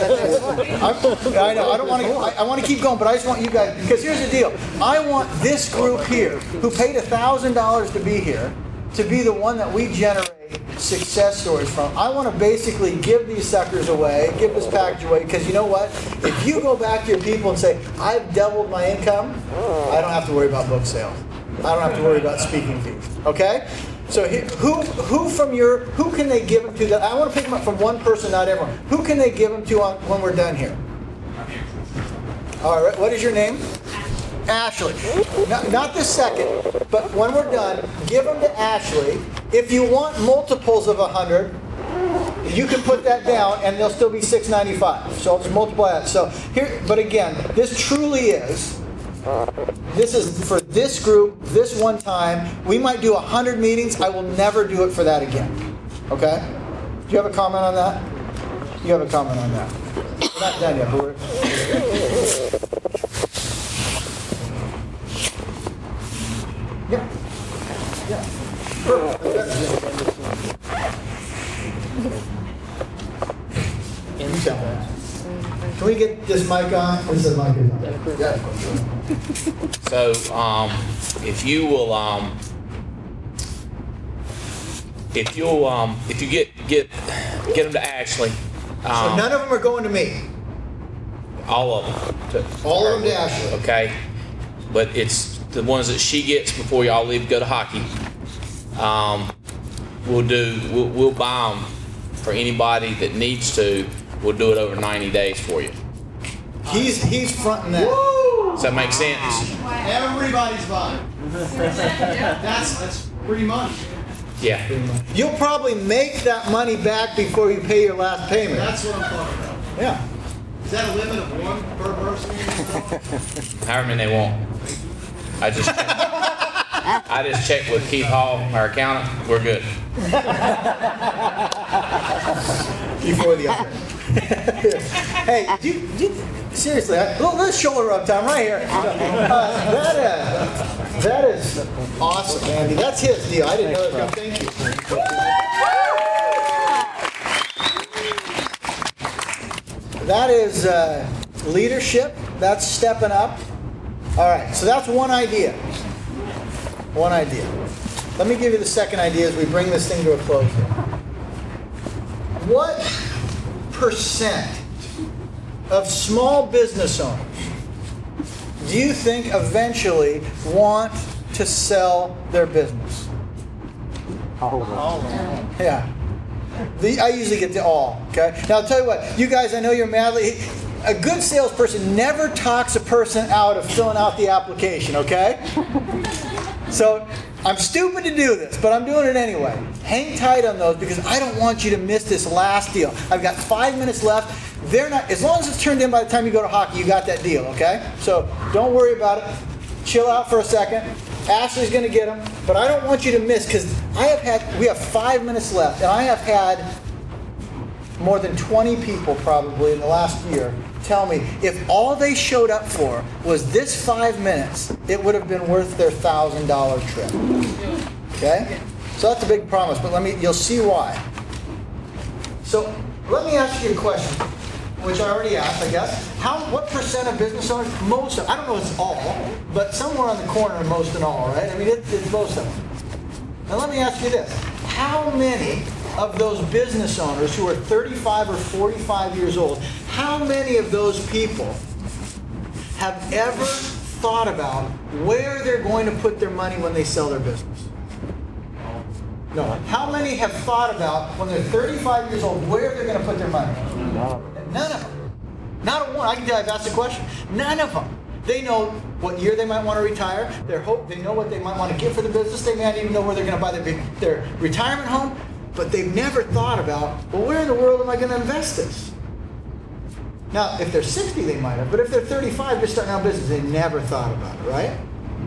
I know. I don't want to. I want to keep going, but I just want you guys, because here's the deal. I want this group here, who paid $1,000 to be here, to be the one that we generate success stories from. I want to basically give these suckers away, give this package away, because you know what? If you go back to your people and say, I've doubled my income, I don't have to worry about book sales. I don't have to worry about speaking fees. Okay? So who can they give them to? That I want to pick them up from one person, not everyone. Who can they give them to when we're done here? All right. What is your name? Ashley. Not this second, but when we're done, give them to Ashley. If you want multiples of 100, you can put that down, and they'll still be $6.95. So I'll just multiply that. So here, but again, this truly is. This is for this group, this one time. We might do 100 meetings. I will never do it for that again. Okay? Do you have a comment on that? You have a comment on that? We're not done yet, but we're... Yeah. Yeah. You tell me. Can we get this mic on? This is mic on. Yeah. So, if you will, if you get them to Ashley, So none of them are going to me. all of them, All of them to Ashley. okay? But it's the ones that she gets before y'all leave to go to hockey. We'll buy them for anybody that needs to. We'll do it over 90 days for you. He's fronting that. Does that make sense? Everybody's buying. That's free money. Yeah. You'll probably make that money back before you pay your last payment. That's what I'm talking about. Yeah. Is that a limit of one per person? However many they want. I just checked with Keith Hall, our accountant. We're good. Before the other. Hey, seriously, let's shoulder up time right here. That is awesome, Andy. That's his deal. I didn't know that. Thank you. That is leadership. That's stepping up. All right, so that's one idea. One idea. Let me give you the second idea as we bring this thing to a close here. What percent of small business owners do you think eventually want to sell their business? All of them. Yeah. I usually get to all, okay? Now, I'll tell you what. You guys, I know you're madly... A good salesperson never talks a person out of filling out the application, okay? So, I'm stupid to do this, but I'm doing it anyway. Hang tight on those because I don't want you to miss this last deal. I've got 5 minutes left. They're not, as long as it's turned in by the time you go to hockey, you got that deal, okay? So don't worry about it. Chill out for a second. Ashley's going to get them, but I don't want you to miss because we have 5 minutes left, and I have had more than 20 people probably in the last year tell me if all they showed up for was this 5 minutes, it would have been worth their $1,000 trip. Okay? So that's a big promise, but you'll see why. So let me ask you a question, which I already asked, I guess. What percent of business owners, most of, I don't know if it's all, but somewhere on the corner, most and all, right? I mean, it's most of them. Now let me ask you this. How many of those business owners who are 35 or 45 years old, how many of those people have ever thought about where they're going to put their money when they sell their business? No. How many have thought about when they're 35 years old where they're going to put their money? None of them. Not a one. I can tell you, I've asked the question. None of them. They know what year they might want to retire. They know what they might want to get for the business. They may not even know where they're going to buy their retirement home. But they've never thought about, well, where in the world am I going to invest this? Now, if they're 60, they might have. But if they're 35, just starting out business, they never thought about it, right?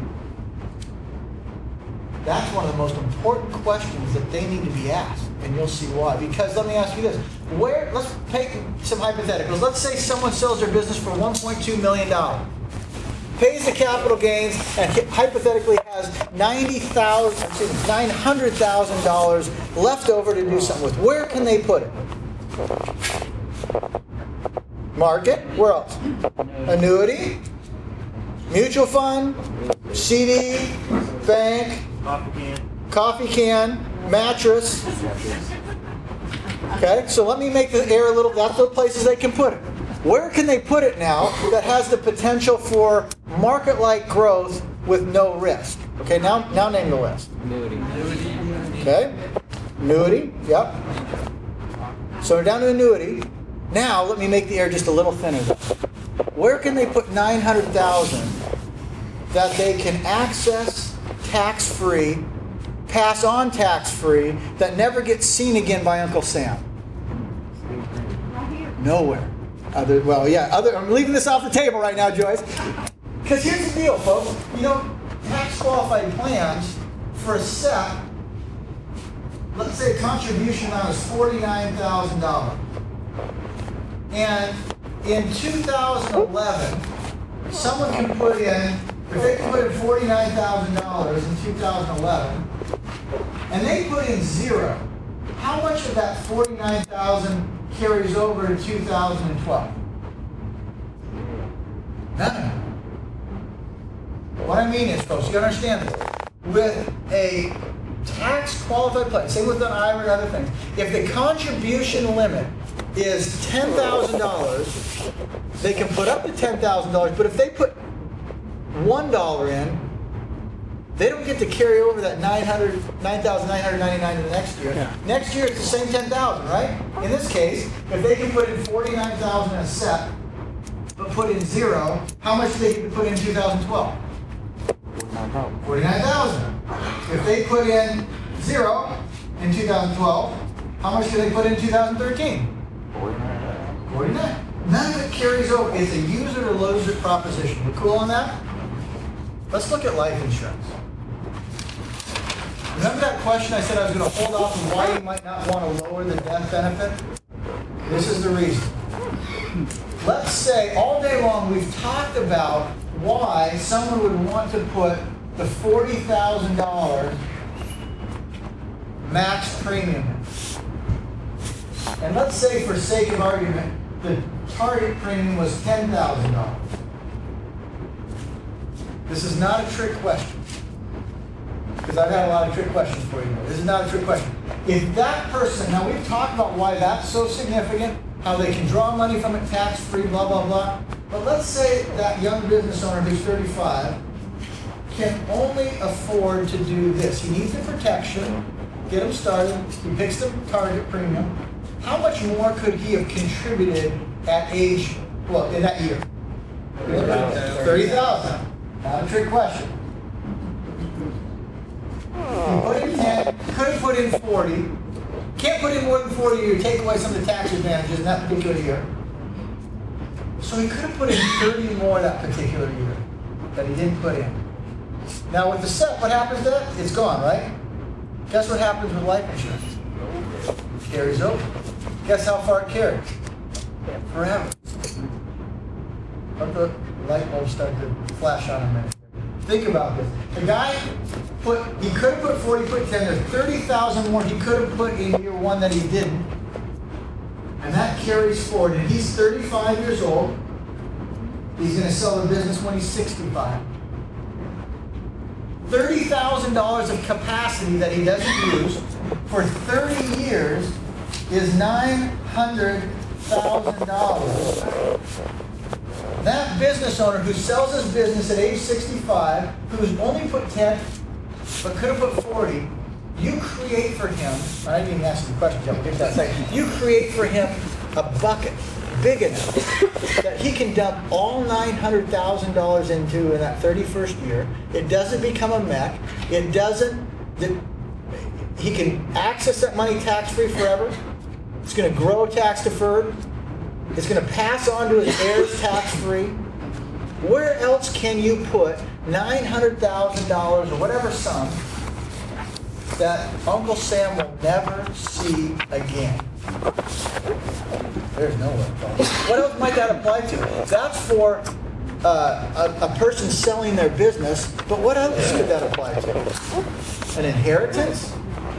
That's one of the most important questions that they need to be asked. And you'll see why. Because let me ask you this. Let's take some hypotheticals. Let's say someone sells their business for $1.2 million. Pays the capital gains and hypothetically has $900,000 left over to do something with. Where can they put it? Market. Where else? Annuity. Mutual fund. CD. Bank. Coffee can. Mattress. Okay, so let me make the air a little. That's the places they can put it. Where can they put it now that has the potential for market-like growth with no risk? Okay, now name the list. Annuity. Okay, annuity. Yep. So we're down to annuity. Now let me make the air just a little thinner. Where can they put $900,000 that they can access tax-free, pass on tax-free, that never gets seen again by Uncle Sam? Nowhere. I'm leaving this off the table right now, Joyce. Because here's the deal, folks. Tax qualified plans for a set, let's say the contribution amount is $49,000. And in 2011, someone can put in, if they can put in $49,000 in 2011, and they put in 0, how much of that $49,000 carries over to 2012? None. What I mean is, folks, you understand this. With a tax qualified plan, say with an IRA and other things, if the contribution limit is $10,000, they can put up to $10,000, but if they put $1 in, they don't get to carry over that $9,999 in the next year. Yeah. Next year it's the same $10,000, right? In this case, if they can put in $49,000 in a set, but put in 0, how much do they get to put in 2012? $49,000. If they put in 0 in 2012, how much do they put in 2013? 49. None of it carries over. It's a use it or lose it proposition. We cool on that? Let's look at life insurance. Remember that question I said I was going to hold off on why you might not want to lower the death benefit? This is the reason. Let's say all day long we've talked about why someone would want to put the $40,000 max premium in. And let's say, for sake of argument, the target premium was $10,000. This is not a trick question, because I've had a lot of trick questions for you. This is not a trick question. If that person, now we've talked about why that's so significant, how they can draw money from it tax-free, blah, blah, blah. But let's say that young business owner who's 35 can only afford to do this. He needs the protection, get him started, he picks the target premium. How much more could he have contributed at age, well, in that year? 30,000. Not a trick question. He put in 10, could have put in 40. Can't put in more than 40 a year, take away some of the tax advantages in that particular year. So he could have put in 30 more that particular year that he didn't put in. Now with the set, what happens to that? It's gone, right? Guess what happens with life insurance? It carries over. Guess how far it carries? Forever. Let the light bulb start to flash on a minute. Think about this. The guy he could have put 40, put 10, there's 30,000 more he could have put in year 1 that he didn't. And that carries forward. And he's 35 years old. He's going to sell the business when he's 65. $30,000 of capacity that he doesn't use for 30 years is $900,000. That business owner who sells his business at age 65, who's only put 10, but could have put 40, you create for him, I didn't even ask the question, Jeff, we'll get to that second. You create for him a bucket big enough that he can dump all $900,000 into in that 31st year. It doesn't become a mech. It doesn't, he can access that money tax-free forever. It's going to grow tax-deferred. It's going to pass on to his heirs tax-free. Where else can you put $900,000 or whatever sum that Uncle Sam will never see again? There's nowhere. What else might that apply to? That's for a person selling their business, but what else could that apply to? An inheritance?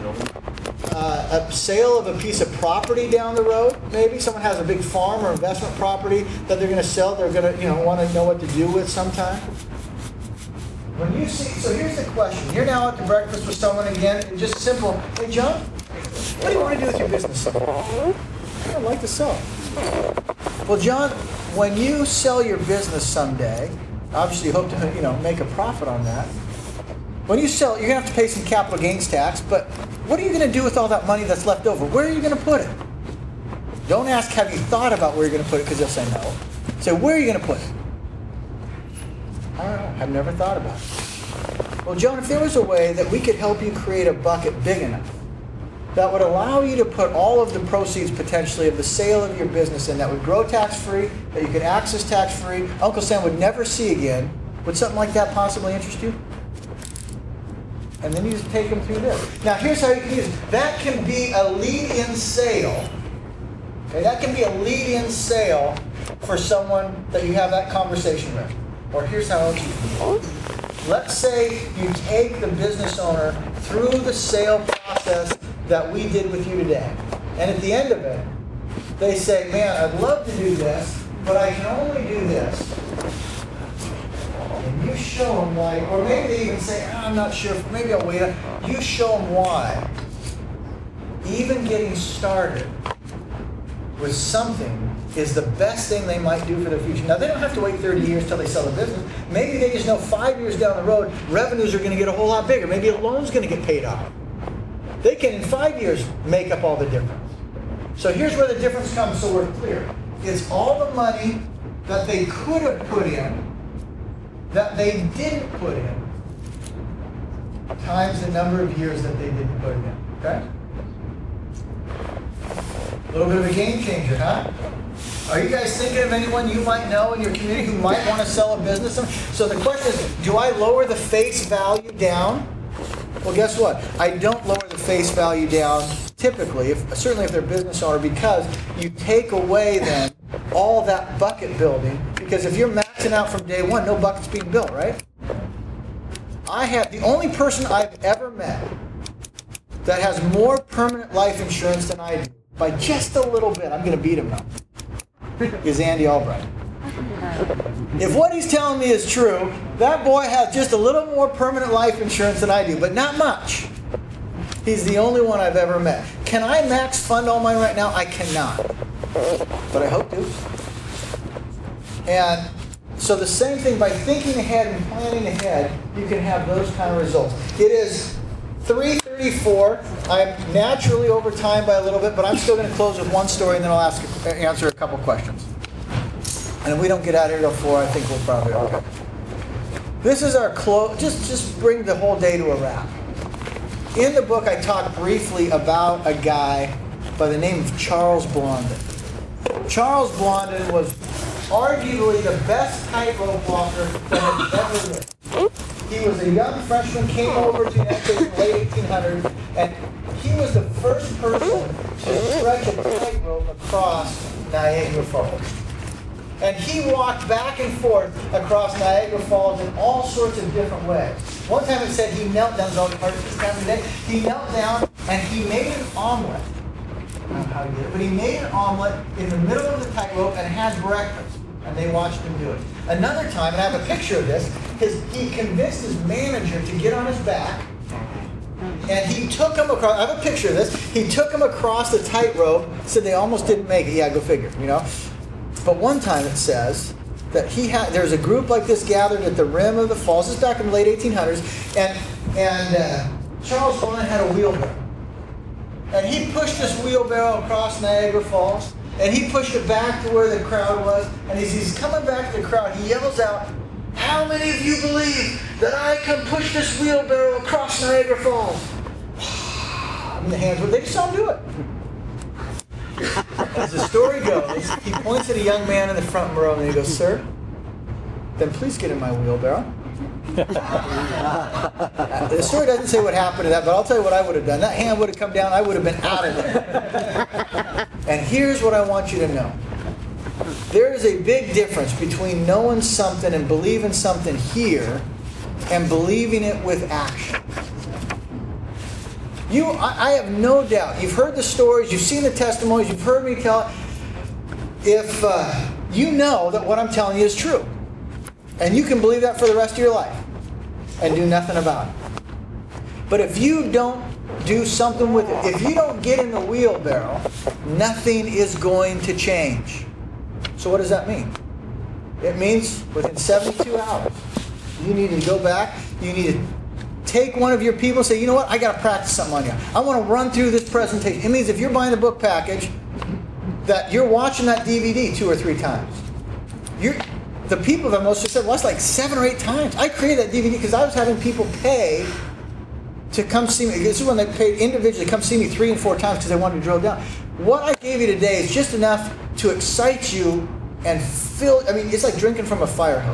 A sale of a piece of property down the road, maybe someone has a big farm or investment property that they're going to sell. They're going to, want to know what to do with sometime. When you see, so here's the question. You're now at the breakfast with someone again, and just simple. Hey, John, what do you want to do with your business? I'd like to sell. Well, John, when you sell your business someday, obviously you hope to, make a profit on that. When you sell, you're going to have to pay some capital gains tax, but what are you going to do with all that money that's left over? Where are you going to put it? Don't ask, have you thought about where you're going to put it, because they'll say no. Say, where are you going to put it? I don't know. I've never thought about it. Well, John, if there was a way that we could help you create a bucket big enough that would allow you to put all of the proceeds potentially of the sale of your business in, that would grow tax-free, that you could access tax-free, Uncle Sam would never see again, would something like that possibly interest you? And then you just take them through this. Now here's how you can use it. That can be a lead-in sale. Okay, that can be a lead-in sale for someone that you have that conversation with. Or here's how else you can use it. Let's say you take the business owner through the sale process that we did with you today. And at the end of it, they say, man, I'd love to do this, but I can only do this. And you show them why, or maybe they even say, I'm not sure, maybe I'll wait. You show them why. Even getting started with something is the best thing they might do for their future. Now, they don't have to wait 30 years till they sell the business. Maybe they just know 5 years down the road, revenues are going to get a whole lot bigger. Maybe a loan's going to get paid off. They can, in 5 years, make up all the difference. So here's where the difference comes so we're clear. It's all the money that they could have put in that they didn't put in times the number of years that they didn't put in. Okay? A little bit of a game changer, huh? Are you guys thinking of anyone you might know in your community who might want to sell a business? So the question is, do I lower the face value down? Well, guess what? I don't lower the face value down typically, certainly if they're a business owner, because you take away then all that bucket building. Because if you're maxing out from day one, no bucket's being built, right? The only person I've ever met that has more permanent life insurance than I do, by just a little bit, I'm going to beat him now, is Andy Albright. If what he's telling me is true, that boy has just a little more permanent life insurance than I do, but not much. He's the only one I've ever met. Can I max fund all mine right now? I cannot. But I hope to. And so the same thing, by thinking ahead and planning ahead, you can have those kind of results. It is 3:34. I'm naturally over time by a little bit, but I'm still going to close with one story and then I'll answer a couple questions. And if we don't get out of here till 4, I think we'll probably okay. This is our close. Just bring the whole day to a wrap. In the book, I talk briefly about a guy by the name of Charles Blondin. Charles Blondin was arguably the best tightrope walker that has ever lived. He was a young Frenchman, came over to the United States in the late 1800s, and he was the first person to stretch a tightrope across Niagara Falls. And he walked back and forth across Niagara Falls in all sorts of different ways. One time it said he knelt down, this time of day, he knelt down and he made an omelet. I don't know how he did it, but he made an omelet in the middle of the tightrope and had breakfast. And they watched him do it. Another time, and I have a picture of this, he convinced his manager to get on his back, and he took him across. I have a picture of this. He took him across the tightrope. Said they almost didn't make it. Yeah, go figure. But one time it says that there's a group like this gathered at the rim of the falls. This is back in the late 1800s, and Charles Blondin had a wheelbarrow, and he pushed this wheelbarrow across Niagara Falls. And he pushed it back to where the crowd was. And as he's coming back to the crowd, he yells out, "How many of you believe that I can push this wheelbarrow across Niagara Falls?" And the hands they just saw him do it. As the story goes, he points at a young man in the front row and he goes, "Sir, then please get in my wheelbarrow." The story doesn't say what happened to that, but I'll tell you what I would have done. That hand would have come down, I would have been out of there. And here's what I want you to know. There is a big difference between knowing something and believing something here and believing it with action. I have no doubt, you've heard the stories, you've seen the testimonies, you've heard me tell it. If you know that what I'm telling you is true, and you can believe that for the rest of your life and do nothing about it. But if you don't do something with it, if you don't get in the wheelbarrow, nothing is going to change. So what does that mean? It means within 72 hours, you need to go back, you need to take one of your people and say, you know what, I got to practice something on you. I want to run through this presentation. It means if you're buying the book package, that you're watching that DVD 2 or 3 times. The people that are most successful, that's like 7 or 8 times. I created that DVD because I was having people pay to come see me. This is when they paid individually, come see me 3 and 4 times because they wanted to drill down. What I gave you today is just enough to excite you and fill. I mean, it's like drinking from a fire hose.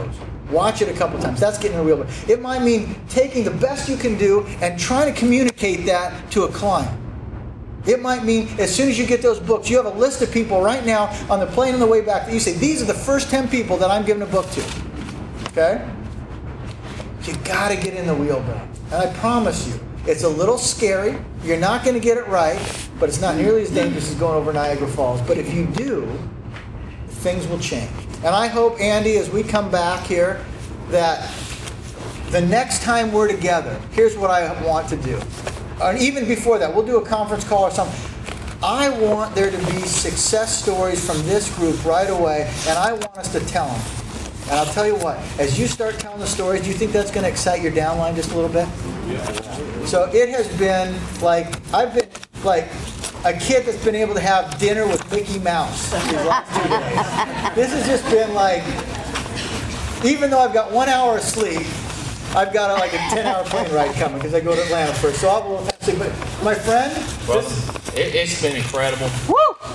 Watch it a couple times. That's getting in the wheelbarrow. It might mean taking the best you can do and trying to communicate that to a client. It might mean as soon as you get those books, you have a list of people right now on the plane on the way back that you say, these are the first 10 people that I'm giving a book to. Okay? You got to get in the wheelbarrow. And I promise you, it's a little scary. You're not going to get it right, but it's not nearly as dangerous as going over Niagara Falls. But if you do, things will change. And I hope, Andy, as we come back here, that the next time we're together, here's what I want to do. And even before that, we'll do a conference call or something. I want there to be success stories from this group right away, and I want us to tell them. And I'll tell you what, as you start telling the stories, do you think that's going to excite your downline just a little bit? Yeah. So it has been like, I've been like a kid that's been able to have dinner with Mickey Mouse these last 2 days. This has just been like, even though I've got 1 hour of sleep, I've got like a 10-hour plane ride coming because I go to Atlanta first. So I'll be a little fancy. But my friend, Well, it's been incredible. Woo!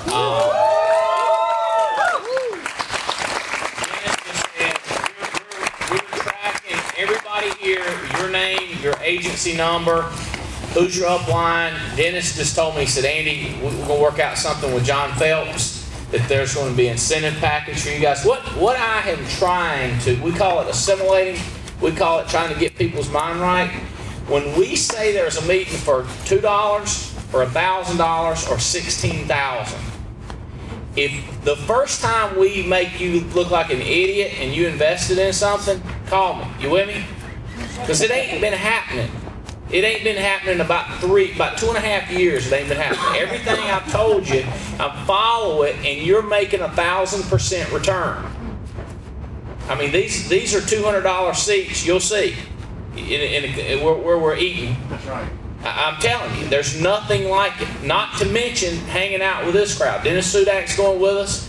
We're tracking everybody here, your name, your agency number, who's your upline. Dennis just told me, he said, Andy, we're going to work out something with John Phelps, that there's going to be an incentive package for you guys. What I am trying to, we call it assimilating, we call it trying to get people's mind right. When we say there's a meeting for $2 or $1,000 or $16,000, if the first time we make you look like an idiot and you invested in something, call me. You with me? Because it ain't been happening. It ain't been happening about 2.5 years. It ain't been happening. Everything I've told you, I follow it, and you're making 1,000% return. I mean, these are $200 seats. You'll see, where we're eating. That's right. I'm telling you, there's nothing like it. Not to mention hanging out with this crowd. Dennis Sudak's going with us.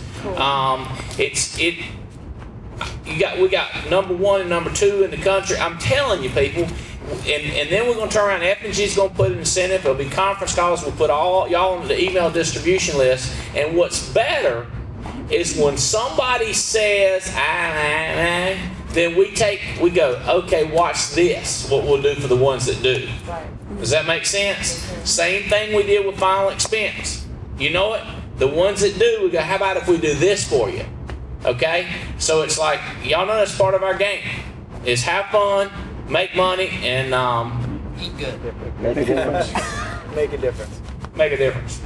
We got number 1 and number 2 in the country. I'm telling you, people. And then we're going to turn around. F&G's going to put an incentive. There'll be conference calls. We'll put all y'all on the email distribution list. And what's better is when somebody says, then we go, okay, watch this, what we'll do for the ones that do. Right. Does that make sense? Same thing we did with final expense. You know it? The ones that do, we go, how about if we do this for you? Okay? So it's like, y'all know that's part of our game. Is have fun, make money, and Eat good. Make a difference. make a difference. make a difference.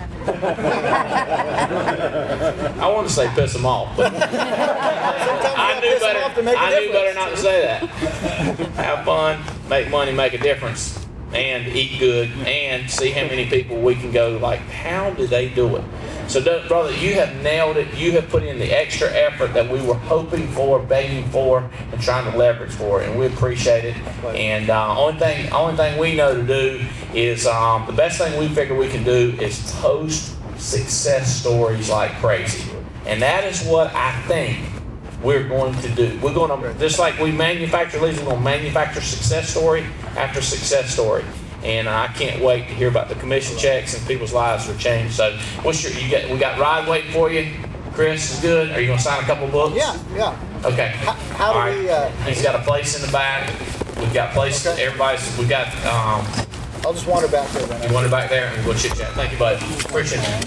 I want to say piss them off, but I knew better not to say that. Have fun, make money, make a difference, and eat good, and see how many people we can go, like, how do they do it? So, brother, you have nailed it. You have put in the extra effort that we were hoping for, begging for, and trying to leverage for, and we appreciate it. And only thing we know to do is the best thing we figure we can do is post success stories like crazy, and that is what I think we're going to do. We're going to, just like we manufacture leads, we're going to manufacture success story after success story. And I can't wait to hear about the commission checks and people's lives are changed. So, we got Rod waiting for you. Chris is good. Are you going to sign a couple books? Yeah. Okay. How do All we? He's got a place in the back. We've got places. Okay. We got. I'll just wander back there then. You wander back there and we'll chit chat. Thank you, bud. Appreciate it.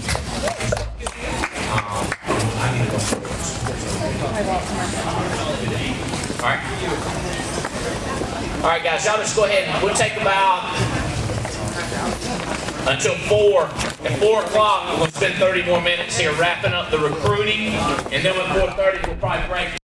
I need to go. All right. All right, guys, y'all just go ahead and we'll take about until 4. At 4 o'clock, we'll spend 30 more minutes here wrapping up the recruiting, and then at 4:30 we'll probably break.